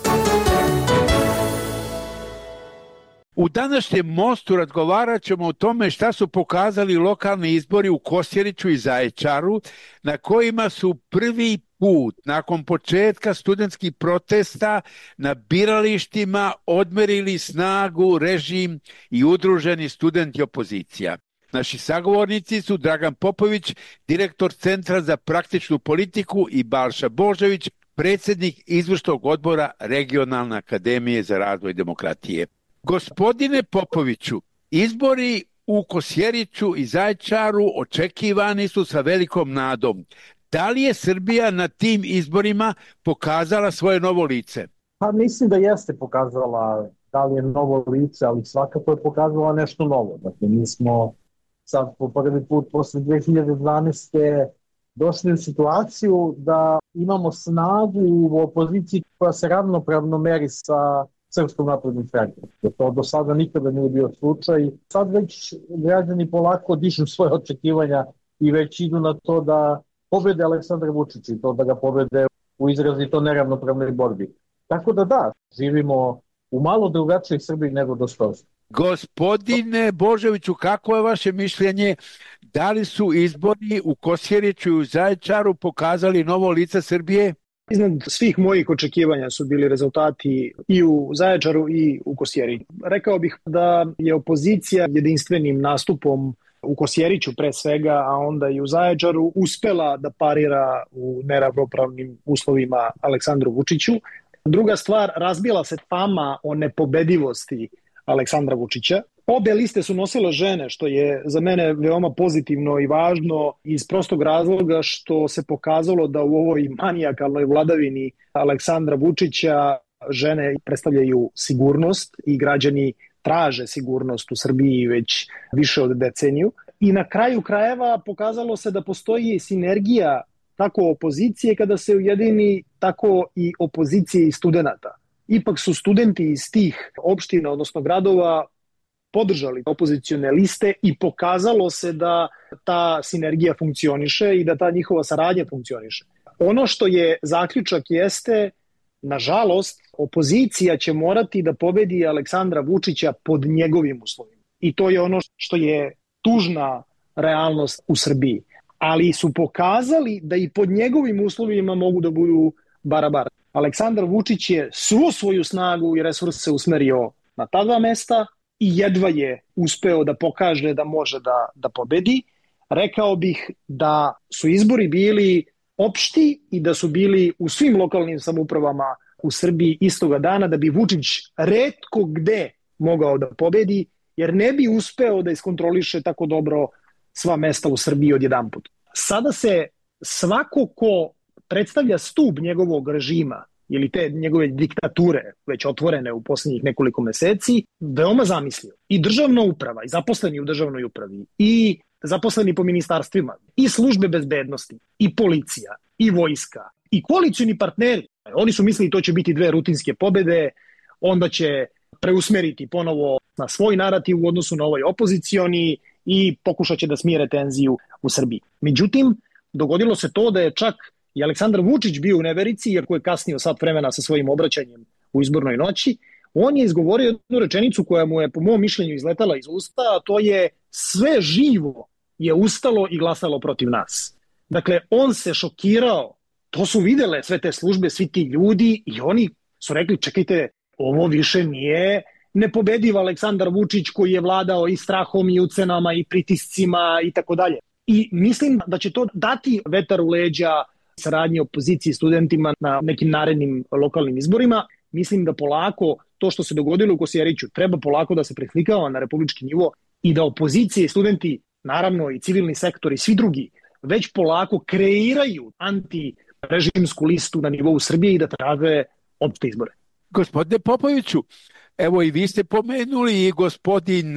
U današnjem Mostu razgovarat ćemo o tome šta su pokazali lokalni izbori u Kosjeriću i Zaječaru, na kojima su prvi put nakon početka studentskih protesta na biralištima odmerili snagu režim i udruženi studenti opozicija. Naši sagovornici su Dragan Popović, direktor Centra za praktičnu politiku, i Balša Božović, predsjednik izvršnog odbora Regionalne akademije za razvoj demokratije. Gospodine Popoviću, izbori u Kosjeriću i Zaječaru očekivani su sa velikom nadom. Da li je Srbija na tim izborima pokazala svoje novo lice? Pa mislim da jeste pokazala da li je novo lice, ali svakako je pokazala nešto novo. Dakle, mi smo sad po prvi put posle dve hiljade dvanaeste. došli u situaciju da imamo snagu u opoziciji koja se ravnopravno meri sa Srpskom naprednom strankom. To do sada nikada nije bio slučaj. Sad već građani polako dižu svoje očekivanja i već idu na to da pobede Aleksandra Vučića i to da ga pobede u izrazito neravnopravnoj borbi. Tako da da, živimo u malo drugačijoj Srbiji nego do skoro. Gospodine Božoviću, kako je vaše mišljenje? Da li su izbori u Kosjeriću i u Zaječaru pokazali novo lice Srbije? Iznad svih mojih očekivanja su bili rezultati i u Zaječaru i u Kosjeriću. Rekao bih da je opozicija jedinstvenim nastupom u Kosjeriću pre svega, a onda i u Zaječaru uspela da parira u neravnopravnim uslovima Aleksandru Vučiću. Druga stvar, razbila se fama o nepobedivosti Aleksandra Vučića. Obe liste su nosile žene, što je za mene veoma pozitivno i važno iz prostog razloga što se pokazalo da u ovoj manijakalnoj vladavini Aleksandra Vučića žene predstavljaju sigurnost i građani traže sigurnost u Srbiji već više od deceniju. I na kraju krajeva pokazalo se da postoji sinergija tako opozicije kada se ujedini, tako i opozicije i studenta. Ipak su studenti iz tih opština, odnosno gradova, podržali opozicione liste i pokazalo se da ta sinergija funkcioniše i da ta njihova saradnja funkcioniše. Ono što je zaključak jeste, nažalost, opozicija će morati da pobedi Aleksandra Vučića pod njegovim uslovima. I to je ono što je tužna realnost u Srbiji. Ali su pokazali da i pod njegovim uslovima mogu da budu barabar. Aleksandar Vučić je svu svoju snagu i resurse usmerio na ta dva mesta i jedva je uspeo da pokaže da može da, da pobedi. Rekao bih da su izbori bili opšti i da su bili u svim lokalnim samoupravama u Srbiji istoga dana, da bi Vučić retko gde mogao da pobedi, jer ne bi uspeo da iskontroliše tako dobro sva mesta u Srbiji odjedanput. Sada se svako ko predstavlja stub njegovog režima ili te njegove diktature, već otvorene u posljednjih nekoliko meseci, veoma zamislio. I državna uprava, i zaposleni u državnoj upravi, i zaposleni po ministarstvima, i službe bezbednosti, i policija, i vojska, i koalicioni partneri. Oni su mislili to će biti dve rutinske pobede, onda će preusmeriti ponovo na svoj narativ u odnosu na ovaj opozicioni i pokušat će da smire tenziju u Srbiji. Međutim, dogodilo se to da je čak i Aleksandar Vučić bio u neverici, iako je kasnio sat vremena sa svojim obraćanjem u izbornoj noći. On je izgovorio jednu rečenicu koja mu je po mom mišljenju izletala iz usta, a to je: sve živo je ustalo i glasalo protiv nas. Dakle, on se šokirao, to su videle sve te službe, svi ti ljudi i oni su rekli: čekajte, ovo više nije nepobediv Aleksandar Vučić koji je vladao i strahom i ucenama i pritiscima i tako dalje. I mislim da će to dati vetar u leđa saradnje opozicije i studentima na nekim narednim lokalnim izborima. Mislim da polako to što se dogodilo u Kosjeriću treba polako da se preslikava na republički nivo i da opozicije i studenti, naravno i civilni sektor i svi drugi, već polako kreiraju antirežimsku listu na nivou Srbije i da traže opšte izbore. Gospodine Popoviću, evo i vi ste pomenuli i gospodin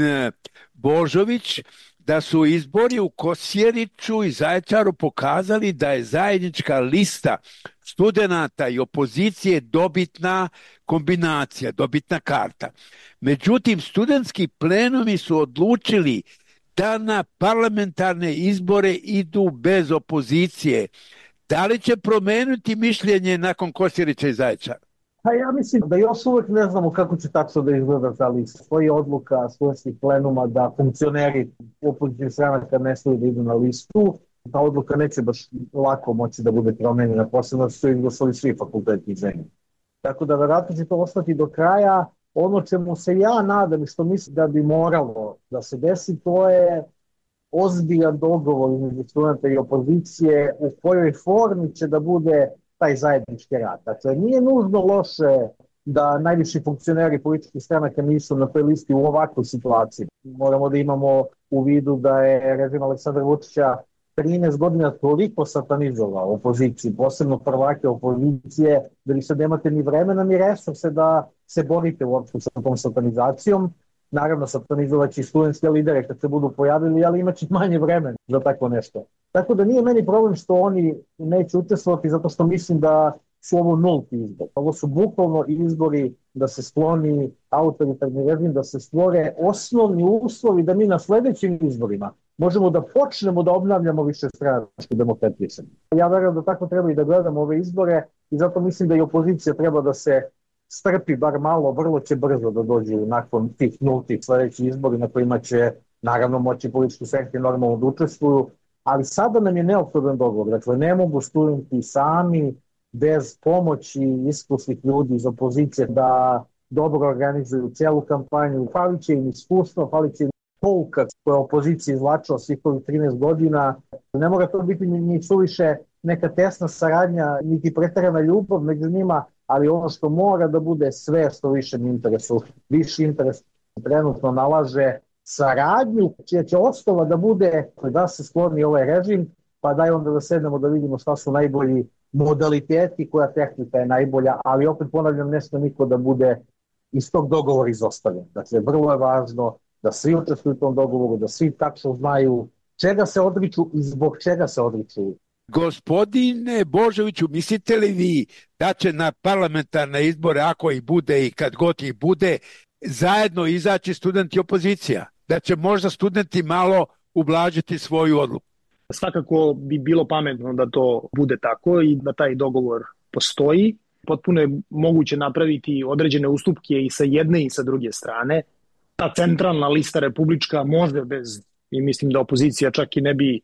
Božović da su izbori u Kosjeriću i Zaječaru pokazali da je zajednička lista studenata i opozicije dobitna kombinacija, dobitna karta. Međutim, studentski plenumi su odlučili da na parlamentarne izbore idu bez opozicije. Da li će promeniti mišljenje nakon Kosjerića i Zaječara? Pa ja mislim da još uvek ne znamo kako će tačno da izgleda ta lista. Stoji odluka studentskih plenuma da funkcioneri opozicijnih stranaka ne smiju da idu na listu. Ta odluka neće baš lako moći da bude promenjena, posebno su izglasali svi fakulteti zemlje. Tako da verovatno će to ostati do kraja. Ono čemu se ja nadam i što mislim da bi moralo da se desi, to je ozbiljan dogovor između studenta i opozicije u kojoj formi će da bude taj zajednički rad. Dakle, nije nužno loše da najviši funkcioneri političkih stranaka nisu na toj listi u ovakvoj situaciji. Moramo da imamo u vidu da je režim Aleksandra Vučića trinaest godina toliko satanizovao opoziciju, posebno prvake opozicije, da li sad nemate ni vremena ni resurse da se borite uopšte sa tom satanizacijom. Naravno, satanizovaći studentske lidere kad se budu pojavili, ali imaće manje vremena za tako nešto. Tako da nije meni problem što oni neće učestvovati, zato što mislim da su ovo nulti izbor. Ovo su bukvalno izbori da se skloni autoritarni režim, da se stvore osnovni uslovi da mi na sledećim izborima možemo da počnemo da obnavljamo više stranačku demokratiju. Ja verujem da tako treba i da gledamo ove izbore i zato mislim da i opozicija treba da se strpi bar malo, vrlo će brzo da dođu nakon tih nultih sledećih izbori na kojima će naravno moći politički stranke normalno da učestvuju, ali sada nam je neophodan dogovor. Dakle, ne mogu studenti sami bez pomoći iskusnih ljudi iz opozicije da dobro organizuju celu kampanju. Falit će im iskustvo, falit će im pouka koja opozicija izvlačila svih ovih trinaest godina. Ne mora to biti ni suviše neka tesna saradnja, niti preterana ljubav među njima, ali ono što mora da bude sve što više interesu, viši interes trenutno nalaže saradnju, čija će osnova da bude da se skloni ovaj režim, pa daj onda da sednemo da vidimo šta su najbolji modaliteti, koja tehnika je najbolja, ali opet ponavljam, ne sme niko da bude iz tog dogovora izostavljen. Dakle, vrlo je važno da svi učestvuju u tom dogovoru, da svi tačno znaju čega se odriču i zbog čega se odriču. Gospodine Božoviću, mislite li vi da će na parlamentarne izbore, ako ih bude i kad god ih bude, zajedno izaći studenti opozicija? Da će možda studenti malo ublažiti svoju odluku? Svakako bi bilo pametno da to bude tako i da taj dogovor postoji. Potpuno je moguće napraviti određene ustupke i sa jedne i sa druge strane. Ta centralna lista republička može bez, i mislim da opozicija čak i ne bi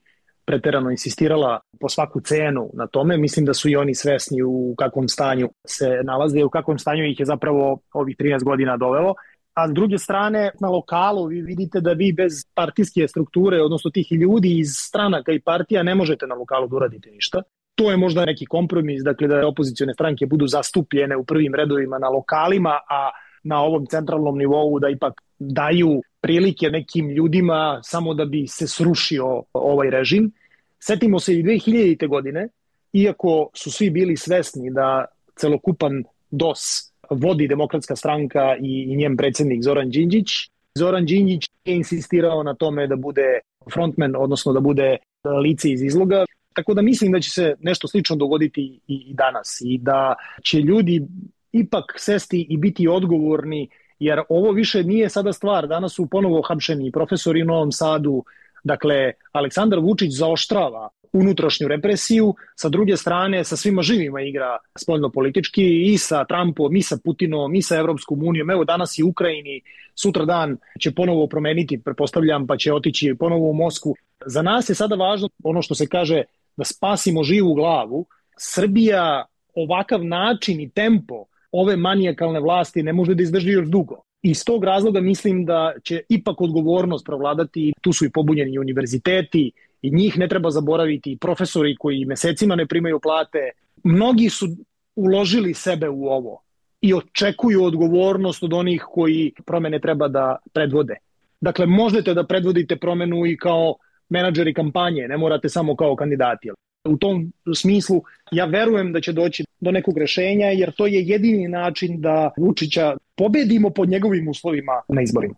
preterano insistirala po svaku cenu na tome. Mislim da su i oni svesni u kakvom stanju se nalaze i u kakvom stanju ih je zapravo ovih trinaest godina dovelo. A s druge strane, na lokalu vi vidite da vi bez partijske strukture, odnosno tih ljudi iz stranaka i partija, ne možete na lokalu da uradite ništa. To je možda neki kompromis, dakle da opozicione stranke budu zastupljene u prvim redovima na lokalima, a na ovom centralnom nivou da ipak daju prilike nekim ljudima samo da bi se srušio ovaj režim. Setimo se i dve hiljadite. godine, iako su svi bili svesni da celokupan D O S vodi Demokratska stranka i, i njen predsjednik Zoran Đinđić. Zoran Đinđić je insistirao na tome da bude frontman, odnosno da bude lice iz izloga. Tako da mislim da će se nešto slično dogoditi i, i danas i da će ljudi ipak sesti i biti odgovorni, jer ovo više nije sada stvar. Danas su ponovo hapšeni profesori u Novom Sadu. Dakle, Aleksandar Vučić zaoštrava unutrašnju represiju, sa druge strane sa svima živima igra spoljno-politički i sa Trumpom, i sa Putinom, i sa Evropskom unijom. Evo danas i u Ukrajini, sutra dan će ponovo promeniti, pretpostavljam, pa će otići ponovo u Moskvu. Za nas je sada važno ono što se kaže da spasimo živu glavu. Srbija ovakav način i tempo ove manijakalne vlasti ne može da izdrži još dugo. Iz tog razloga mislim da će ipak odgovornost provladati. Tu su i pobunjeni univerziteti i njih ne treba zaboraviti, profesori koji mesecima ne primaju plate. Mnogi su uložili sebe u ovo i očekuju odgovornost od onih koji promene treba da predvode. Dakle, možete da predvodite promenu i kao menadžeri kampanje, ne morate samo kao kandidati. U tom smislu ja verujem da će doći do nekog rešenja, jer to je jedini način da Vučića pobedimo pod njegovim uslovima na izborima.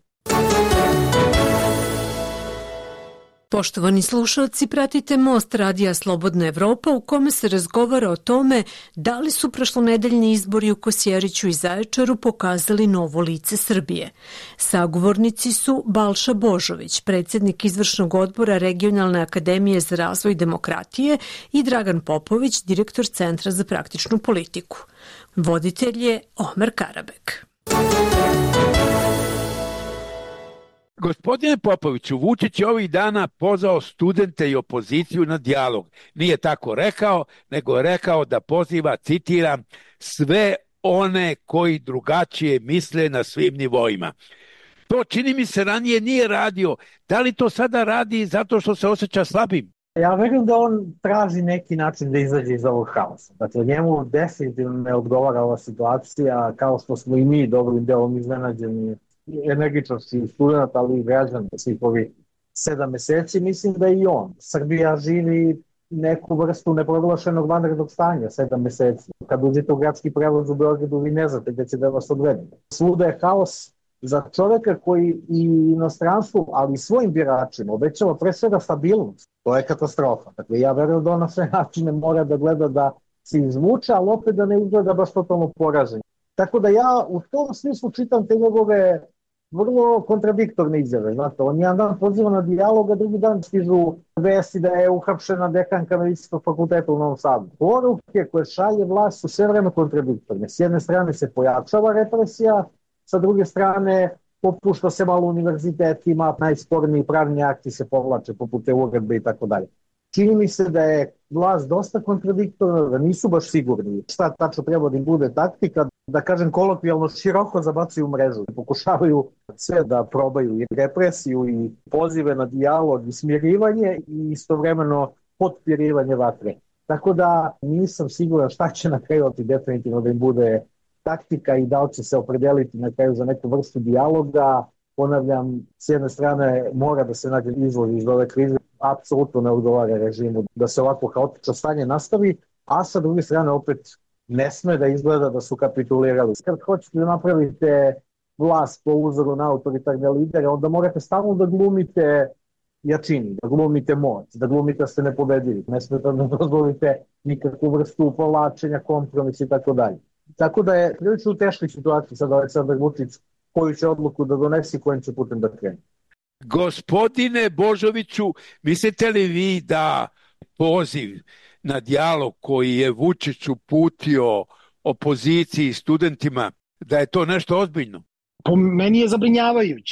Poštovani slušalci, pratite Most radija Slobodna Evropa u kome se razgovara o tome da li su prošlonedeljni izbori u Kosjeriću i Zaječaru pokazali novo lice Srbije. Sagovornici su Balša Božović, predsjednik izvršnog odbora Regionalne akademije za razvoj demokratije, i Dragan Popović, direktor Centra za praktičnu politiku. Voditelj je Omer Karabek. Gospodine Popoviću, Vučić je ovih dana pozvao studente i opoziciju na dijalog. Nije tako rekao, nego je rekao da poziva, citiram, sve one koji drugačije misle na svim nivoima. To čini mi se ranije nije radio. Da li to sada radi zato što se osjeća slabim? Ja verujem da on traži neki način da izađe iz ovog haosa. Dakle, njemu definitivno ne odgovara ova situacija, kao što smo i mi dobrim delom iznenađeni energičnosti studenta, ali i građana svih ovih sedam meseci. Mislim da i on. Srbija živi neku vrstu neproglašenog vanrednog stanja sedam meseci. Kad uđete u gradski prevoz u Beogradu, vi ne znate gde će da vas odvede. Svuda je haos. Za čoveka koji i inostranstvu, ali i svojim biračima obećava pre svega stabilnost, to je katastrofa. Dakle, ja verujem da on na sve načine mora da gleda da se izvuče, ali opet da ne izgleda baš totalno poražen. Tako da ja u tom smislu čitam te njegove vrlo kontradiktorne izjave. Znate, on jedan dan poziva na dijalog, a drugi dan stižu vesti da je uhapšena dekanka Medicinskog fakulteta u Novom Sadu. Poruke koje šalje vlast su sve vreme kontradiktorne. S jedne strane se pojačava represija, sa druge strane popušta se malo univerzitetima, najsporniji pravni akti se povlače poput te uredbe i tako dalje. Čini mi se da je vlast dosta kontradiktorna, da nisu baš sigurni šta tačno treba da im bude taktika, da kažem kolokvijalno široko zabacuju mrežu. Pokušavaju sve da probaju i represiju i pozive na dijalog i smirivanje i istovremeno potpirivanje vatre. Tako da nisam siguran šta će na kraju definitivno da im bude taktika i da li će se opredeliti na kraju za neku vrstu dijaloga. Ponavljam, s jedne strane mora da se nađe izvod iz ove krize, apsolutno ne odgovara režimu da se ovako haotično stanje nastavi, a sa druge strane opet ne sme da izgleda da su kapitulirali. Kad hoćete da napravite vlast po uzoru na autoritarne lidere, onda morate stalno da glumite jačini, da glumite moć, da glumite da ste nepobedivi. Ne smete da dozvolite nikakvu vrstu povlačenja, kompromisa i tako dalje. Tako da je prilično u teškoj situaciji sad Aleksandar Vučić koju će odluku da donesi i kojim će putem da krene. Gospodine Božoviću, mislite li vi da poziv na dijalog koji je Vučić uputio opoziciji i studentima, da je to nešto ozbiljno? Po meni je zabrinjavajuće.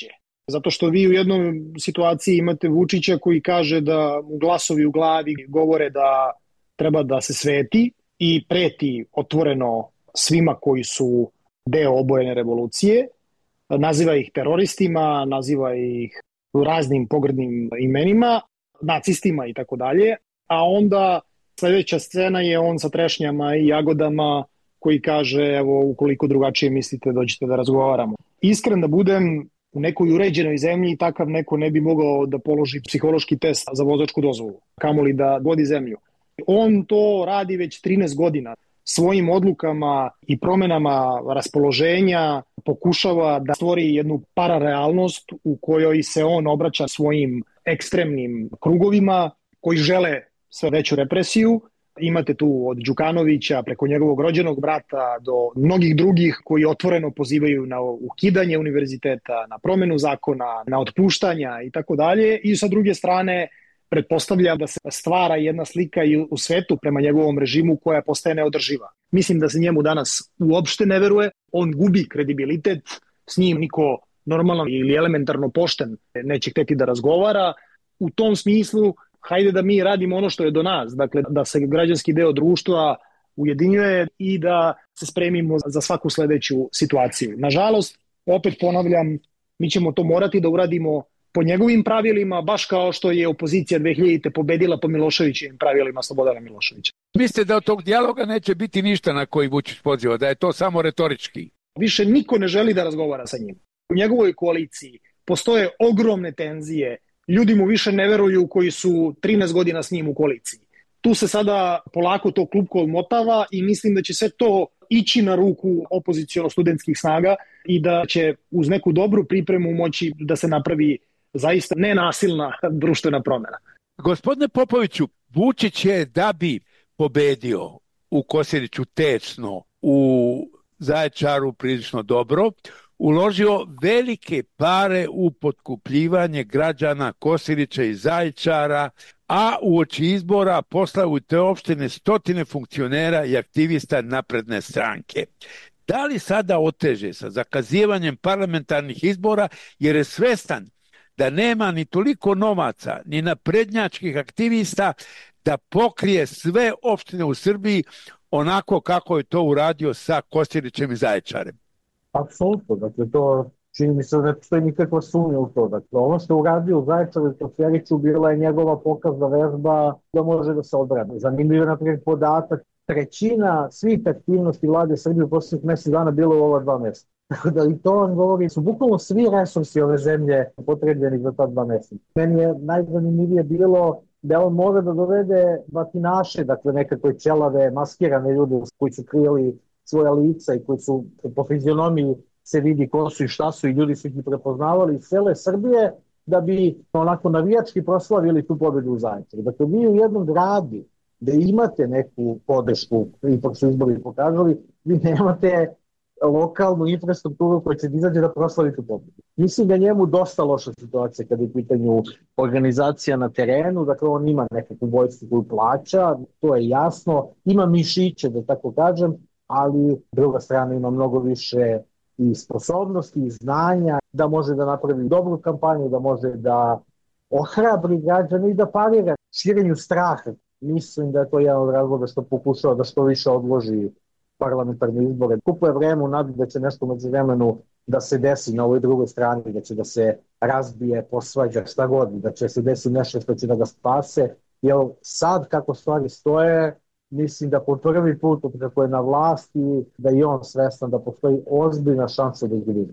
Zato što vi u jednoj situaciji imate Vučića koji kaže da mu glasovi u glavi govore da treba da se sveti i preti otvoreno svima koji su deo obojene revolucije, naziva ih teroristima, naziva ih raznim pogrdnim imenima, nacistima i tako dalje, a onda sledeća scena je on sa trešnjama i jagodama koji kaže, evo, ukoliko drugačije mislite, dođite da razgovaramo. Iskren da budem, u nekoj uređenoj zemlji takav neko ne bi mogao da položi psihološki test za vozačku dozvolu, kamoli da vodi zemlju. On to radi već trinaest godina. Svojim odlukama i promenama raspoloženja pokušava da stvori jednu pararealnost u kojoj se on obraća svojim ekstremnim krugovima koji žele sve veću represiju. Imate tu od Đukanovića preko njegovog rođenog brata do mnogih drugih koji otvoreno pozivaju na ukidanje univerziteta, na promenu zakona, na otpuštanja i tako dalje. I sa druge strane pretpostavlja da se stvara jedna slika i u svetu prema njegovom režimu koja postaje neodrživa. Mislim da se njemu danas uopšte ne veruje, on gubi kredibilitet, s njim niko normalno ili elementarno pošten neće hteti da razgovara. U tom smislu, hajde da mi radimo ono što je do nas, dakle da se građanski deo društva ujedinjuje i da se spremimo za svaku sledeću situaciju. Nažalost, opet ponavljam, mi ćemo to morati da uradimo po njegovim pravilima, baš kao što je opozicija dve hiljadite pobedila po Miloševićevim pravilima Slobodana Miloševića. Mislite da od tog dijaloga neće biti ništa na koji Vučić poziva, da je to samo retorički? Više niko ne želi da razgovara sa njim. U njegovoj koaliciji postoje ogromne tenzije, ljudi mu više ne veruju koji su trinaest godina s njim u koaliciji. Tu se sada polako to klupko odmotava i mislim da će sve to ići na ruku opoziciono-studentskih snaga i da će uz neku dobru pripremu moći da se napravi zaista nenasilna društvena promjena. Gospodine Popoviću, Vučić je da bi pobedio u Kosjeriću tečno, u Zaječaru prilično dobro, uložio velike pare u potkupljivanje građana Kosjerića i Zaječara, a uoči izbora poslao u te opštine stotine funkcionera i aktivista napredne stranke. Da li sada oteže sa zakazivanjem parlamentarnih izbora jer je svestan da nema ni toliko novaca, ni naprednjačkih aktivista da pokrije sve opštine u Srbiji onako kako je to uradio sa Kosjerićem i Zaječarem? Apsolutno, dakle to čini mi se da ne postoji nikakva sumnja u to. Dakle, ono što je uradio u Zaječaru i Kosjeriću bila je njegova pokazna vežba da može da se odbrani. Zanimljiv je naprijed podatak, trećina svih aktivnosti vlade Srbije u posljednjih mjesec dana bilo u ova dva mjeseca. Tako da i to vam govori, su bukvalno svi resursi ove zemlje potrebljeni za ta dva mjeseca. Meni je najzanimljivije bilo da on može da dovede batinaše, dakle nekakve ćelave, maskirane ljude koji su krijeli svoja lica i koji su po fizionomiji se vidi ko su i šta su i ljudi su ih prepoznavali iz cele Srbije da bi onako navijački proslavili tu pobedu u Zaječaru. Dakle, vi u jednom gradu da imate neku podršku, ipak su izbori pokazali, vi nemate lokalnu infrastrukturu koja će izađe da proslavi tu pobedu. Mislim da njemu dosta loša situacija kada je u pitanju organizacija na terenu, dakle on ima nekakvu vojsku koju plaća, to je jasno, ima mišiće da tako kažem, ali druga strana ima mnogo više i sposobnosti i znanja da može da napravi dobru kampanju, da može da ohrabri građane i da parira širenju straha. Mislim da je to jedan od razloga što pokušava da što više odloži parlamentarne izbore. Kupuje vreme u nadu da će nešto među vremenu da se desi na ovoj drugoj strani, da će da se razbije, posvađa, šta god, da će se desi nešto što će da ga spase. Jer sad kako stvari stoje, mislim da po prvi put kako je na vlasti, da je on svestan da postoji ozbiljna šansa da izgubi.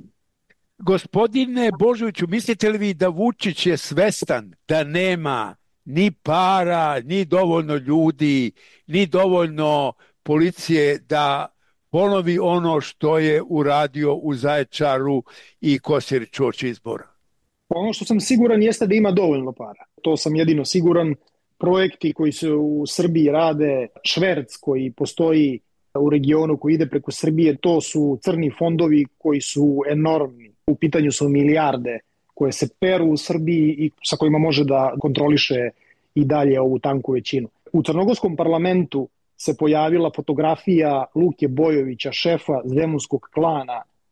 Gospodine Božoviću, mislite li vi da Vučić je svestan da nema ni para, ni dovoljno ljudi, ni dovoljno policije da ponovi ono što je uradio u Zaječaru i Kosjeriću oči izbora? Ono što sam siguran jeste da ima dovoljno para. To sam jedino siguran. Projekti koji se u Srbiji rade, šverc koji postoji u regionu koji ide preko Srbije, to su crni fondovi koji su enormni. U pitanju su milijarde koje se peru u Srbiji i sa kojima može da kontroliše i dalje ovu tanku većinu. U crnogorskom parlamentu se pojavila fotografija Luke Bojovića, šefa zemunskog klana,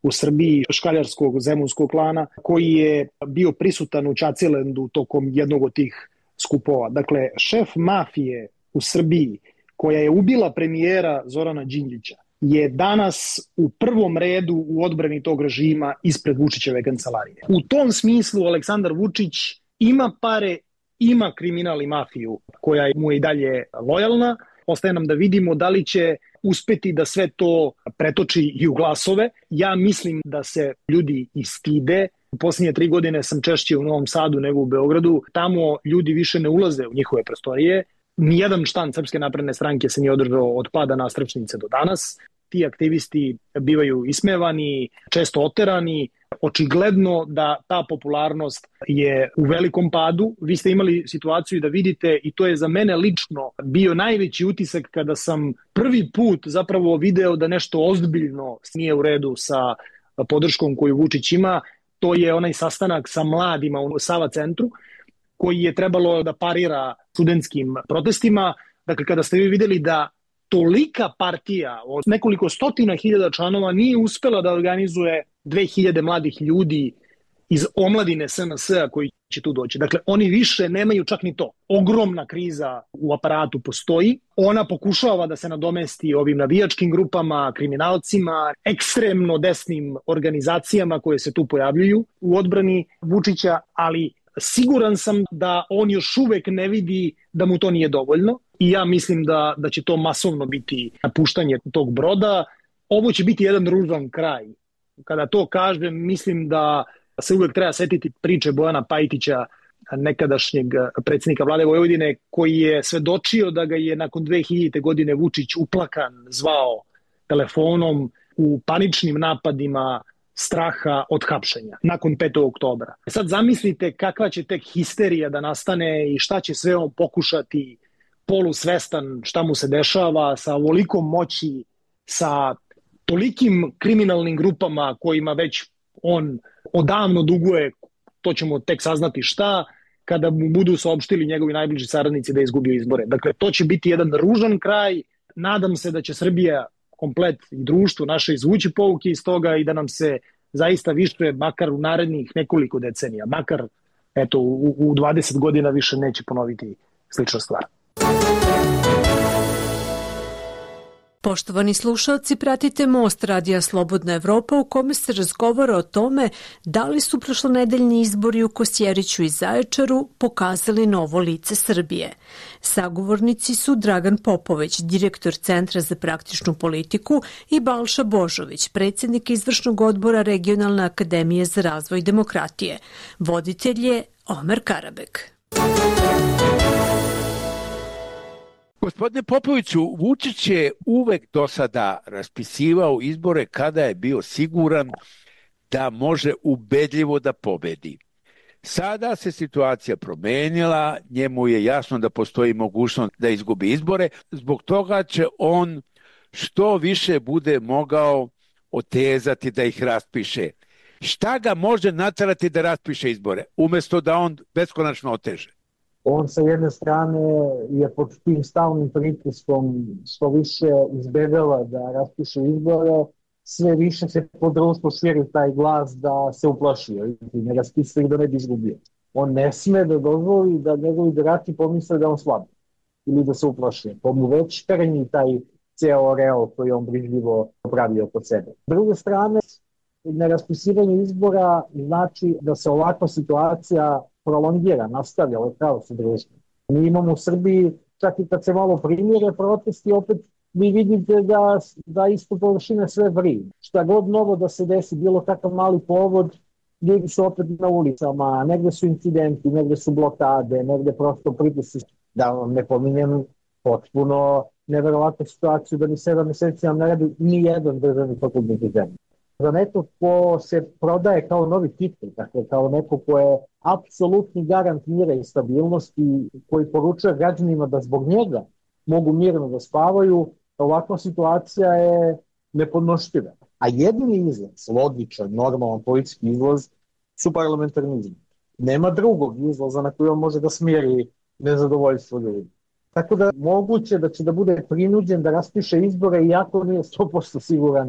u Srbiji škaljarskog zemunskog klana koji je bio prisutan u Čacilendu tokom jednog od tih skupova. Dakle, šef mafije u Srbiji koja je ubila premijera Zorana Đinđića je danas u prvom redu u odbrani tog režima ispred Vučićeve kancelarije. U tom smislu Aleksandar Vučić ima pare, ima kriminal i mafiju koja mu je i dalje lojalna. Ostaje nam da vidimo da li će uspeti da sve to pretoči i u glasove. Ja mislim da se ljudi i stide. U posljednje tri godine sam češće u Novom Sadu nego u Beogradu. Tamo ljudi više ne ulaze u njihove prostorije. Nijedan štand Srpske napredne stranke se nije održao od pada Nastrečnice do danas. Ti aktivisti bivaju ismevani, često oterani. Očigledno da ta popularnost je u velikom padu. Vi ste imali situaciju da vidite, i to je za mene lično bio najveći utisak kada sam prvi put zapravo video da nešto ozbiljno nije u redu sa podrškom koju Vučić ima. To je onaj sastanak sa mladima u Sava centru koji je trebalo da parira studentskim protestima. Dakle, kada ste vi videli da tolika partija od nekoliko stotina hiljada članova nije uspela da organizuje dve hiljade mladih ljudi iz omladine S N S-a koji će tu doći. Dakle, oni više nemaju čak ni to. Ogromna kriza u aparatu postoji. Ona pokušava da se nadomesti ovim navijačkim grupama, kriminalcima, ekstremno desnim organizacijama koje se tu pojavljuju u odbrani Vučića, ali siguran sam da on još uvek ne vidi da mu to nije dovoljno i ja mislim da, da će to masovno biti napuštanje tog broda. Ovo će biti jedan ružan kraj. Kada to kažem, mislim da se uvek treba setiti priče Bojana Pajtića, nekadašnjeg predsjednika vlade Vojvodine, koji je svedočio da ga je nakon dve hiljadite godine Vučić uplakan zvao telefonom u paničnim napadima straha od hapšenja nakon petog oktobra. Sad zamislite kakva će tek histerija da nastane i šta će sve on pokušati, polusvestan šta mu se dešava, sa ovolikom moći, sa tolikim kriminalnim grupama kojima već on odavno duguje, to ćemo tek saznati šta, kada mu budu saopštili njegovi najbliži saradnici da je izgubio izbore. Dakle, to će biti jedan ružan kraj. Nadam se da će Srbija komplet i društvo naše izvući pouke iz toga i da nam se zaista više, makar u narednih nekoliko decenija, makar eto, u, u dvadeset godina više neće ponoviti slična stvar. Poštovani slušalci, pratite Most Radija Slobodna Evropa u kome se razgovara o tome da li su prošlonedeljni izbori u Kosjeriću i Zaječaru pokazali novo lice Srbije. Sagovornici su Dragan Popović, direktor Centra za praktičnu politiku, i Balša Božović, predsjednik izvršnog odbora Regionalne akademije za razvoj demokratije. Voditelj je Omer Karabek. Gospodine Popoviću, Vučić je uvek do sada raspisivao izbore kada je bio siguran da može ubedljivo da pobedi. Sada se situacija promenila, njemu je jasno da postoji mogućnost da izgubi izbore, zbog toga će on što više bude mogao otezati da ih raspiše. Šta ga može naterati da raspiše izbore, umjesto da on beskonačno oteže? On sa jedne strane je pod tim stalnim pritiskom što više izbegava da raspiše izbore, sve više se po društvu širi taj glas da se uplašio i ne raspisuje da ne bi izgubio. On ne sme da dozvoli da njegovi birači pomisle da on slabi ili da se uplašio. To mu već trnji taj ceo real koji on brižljivo pravio kod sebe. S druge strane, neraspisivanje izbora znači da se ovakva situacija prolongira, nastavlja, ovo je pravo se društvo. Mi imamo u Srbiji, čak i kad se malo primire protesti, opet vi vidite da, da isto površine sve vrije. Šta god novo da se desi, bilo kakav mali povod, ljudi su opet na ulicama, negde su incidenti, negde su blokade, negde prosto pritisci. Da vam ne pominjem potpuno neverovatnu situaciju da ni sedam meseci nam ne radi ni jedan državni fakultet u zemlji. Za neko ko se prodaje kao novi titul, dakle kao neko ko je apsolutni garant mira i stabilnosti, koji poručuje građanima da zbog njega mogu mirno da spavaju, ovakva situacija je nepodnošljiva. A jedini izlaz, logičan, normalan politički izlaz, su parlamentarni izbori. Nema drugog izlaza na koji on može da smiri nezadovoljstvo ljudi. Tako da moguće da će da bude prinuđen da raspiše izbore iako nije sto posto siguran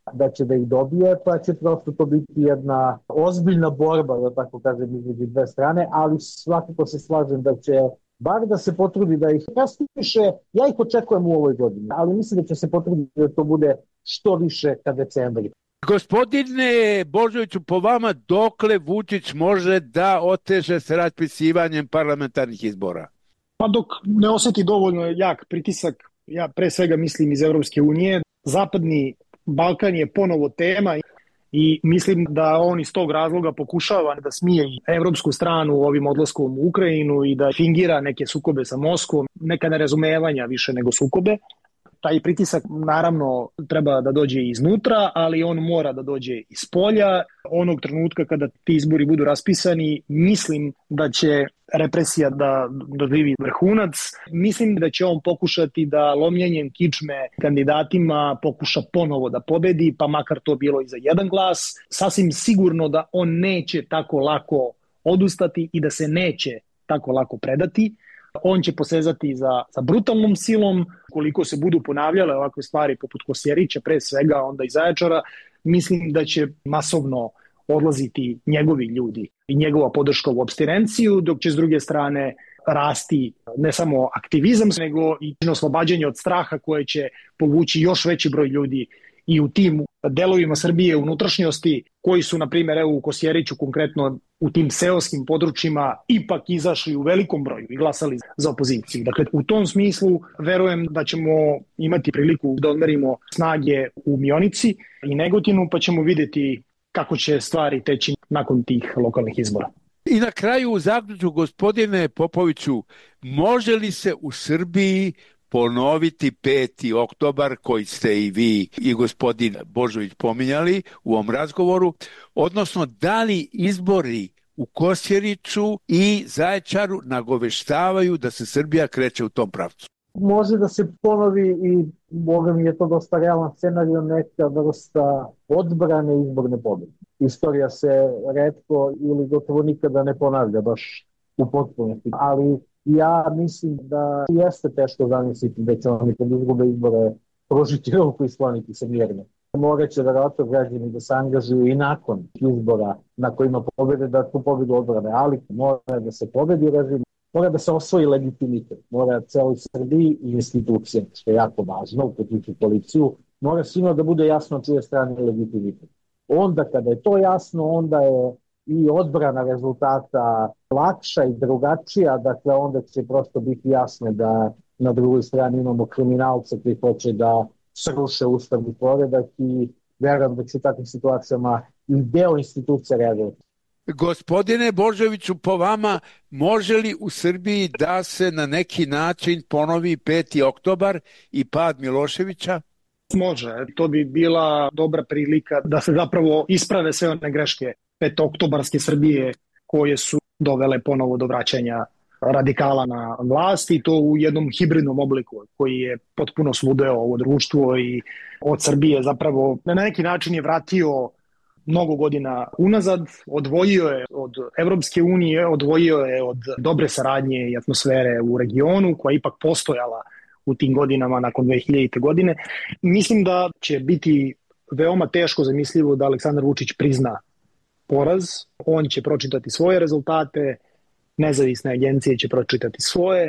da će da ih dobije, pa će prosto to biti jedna ozbiljna borba, da tako kažem, između dve strane, ali svakako se slažem da će bar da se potrudi da ih raspiše, ja ih očekujem u ovoj godini, ali mislim da će se potruditi da to bude što više ka decembri. Gospodine Božoviću, po vama dokle Vučić može da oteže sa raspisivanjem parlamentarnih izbora? Pa dok ne osjeti dovoljno jak pritisak, ja pre svega mislim iz Evropske unije, Zapadni Balkan je ponovo tema i mislim da on iz tog razloga pokušava da smije i evropsku stranu ovim odlaskom u Ukrajinu i da fingira neke sukobe sa Moskvom, neka nerazumevanja više nego sukobe. Taj pritisak naravno treba da dođe iznutra, ali on mora da dođe iz polja. Onog trenutka kada ti izbori budu raspisani, mislim da će represija da doživi vrhunac. Mislim da će on pokušati da lomljenjem kičme kandidatima pokuša ponovo da pobedi, pa makar to bilo i za jedan glas. Sasvim sigurno da on neće tako lako odustati i da se neće tako lako predati. On će posezati za, za brutalnom silom. Koliko se budu ponavljale ovakve stvari poput Kosjerića, pre svega onda i Zaječara, mislim da će masovno odlaziti njegovi ljudi i njegova podrška u apstinenciju, dok će s druge strane rasti ne samo aktivizam, nego i oslobađanje od straha koje će povući još veći broj ljudi i u tim delovima Srbije unutrašnjosti koji su, na primjer, evo u Kosjeriću konkretno u tim seoskim područjima ipak izašli u velikom broju i glasali za opoziciju. Dakle, u tom smislu verujem da ćemo imati priliku da odmerimo snage u Mionici i Negotinu, pa ćemo vidjeti kako će stvari teći nakon tih lokalnih izbora. I na kraju u zaključku, gospodine Popoviću, može li se u Srbiji ponoviti peti oktobar koji ste i vi i gospodin Božović pominjali u ovom razgovoru, odnosno da li izbori u Kosjeriću i Zaječaru nagoveštavaju da se Srbija kreće u tom pravcu? Može da se ponovi i Boga mi je to dosta realan scenario, neka vrsta odbrane izborne pobjede. Istorija se retko ili gotovo nikada ne ponavlja baš u potpunosti, ali ja mislim da jeste teško zamisliti da će oni kad izgube izbore pružiti ruku i skloniti se mirno. Morat će verovatno građani da se angažuju i nakon izbora na kojima pobede da tu pobedu odbrane, ali mora da se pobedi režim, mora da se osvoji legitimitet, mora celoj Srbiji i institucije, što je jako važno, uključujući policiju, mora svima da bude jasno čije strane legitimitet. Onda kada je to jasno, onda je i odbrana rezultata lakša i drugačija, dakle onda će prosto biti jasno da na drugoj strani imamo kriminalce koji hoće da sruše ustavni poredak i verujem da će u takvim situacijama i deo institucija reagovati. Gospodine Božoviću, po vama, može li u Srbiji da se na neki način ponovi peti oktobar i pad Miloševića? Može, to bi bila dobra prilika da se zapravo isprave sve one greške petooktobarske Srbije koje su dovele ponovo do vraćanja radikala na vlast i to u jednom hibridnom obliku koji je potpuno sludeo ovo društvo i od Srbije zapravo na neki način je vratio mnogo godina unazad, odvojio je od Evropske unije, odvojio je od dobre saradnje i atmosfere u regionu koja je ipak postojala u tim godinama nakon dve hiljadite. godine. Mislim da će biti veoma teško zamislivo da Aleksandar Vučić prizna poraz. On će pročitati svoje rezultate, nezavisne agencije će pročitati svoje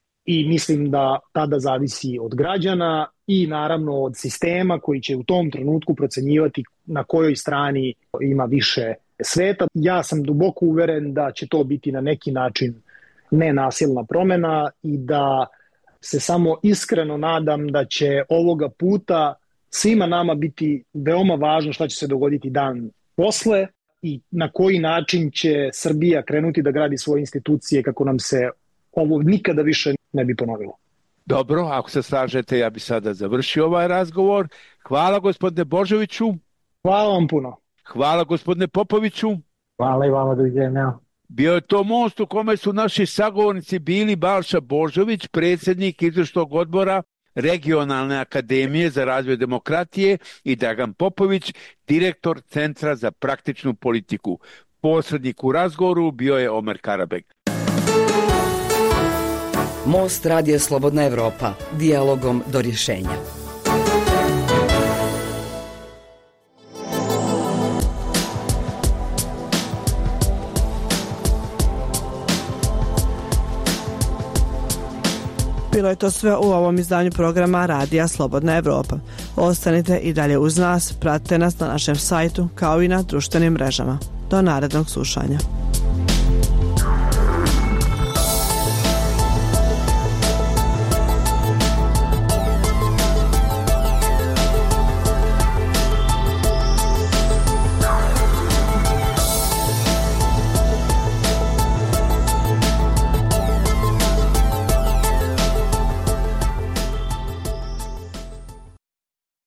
i mislim da tada zavisi od građana i naravno od sistema koji će u tom trenutku procenjivati na kojoj strani ima više sveta. Ja sam duboko uveren da će to biti na neki način nenasilna promena i da se samo iskreno nadam da će ovoga puta svima nama biti veoma važno šta će se dogoditi dan posle i na koji način će Srbija krenuti da gradi svoje institucije kako nam se ovo nikada više ne bi ponovilo. Dobro, ako se slažete, ja bi sada završio ovaj razgovor. Hvala gospodine Božoviću. Hvala vam puno. Hvala gospodine Popoviću. Hvala i vama, doviđenja. Bio je to most u kome su naši sagovornici bili Balša Božović, predsjednik izvršnog odbora Regionalne akademije za razvoj demokratije i Dragan Popović, direktor Centra za praktičnu politiku. Posrednik u razgovoru bio je Omer Karabek. Most Radija Slobodna Evropa, dijalogom do rješenja. Bilo je to sve u ovom izdanju programa Radija Slobodna Evropa. Ostanite i dalje uz nas, pratite nas na našem sajtu kao i na društvenim mrežama. Do narednog slušanja.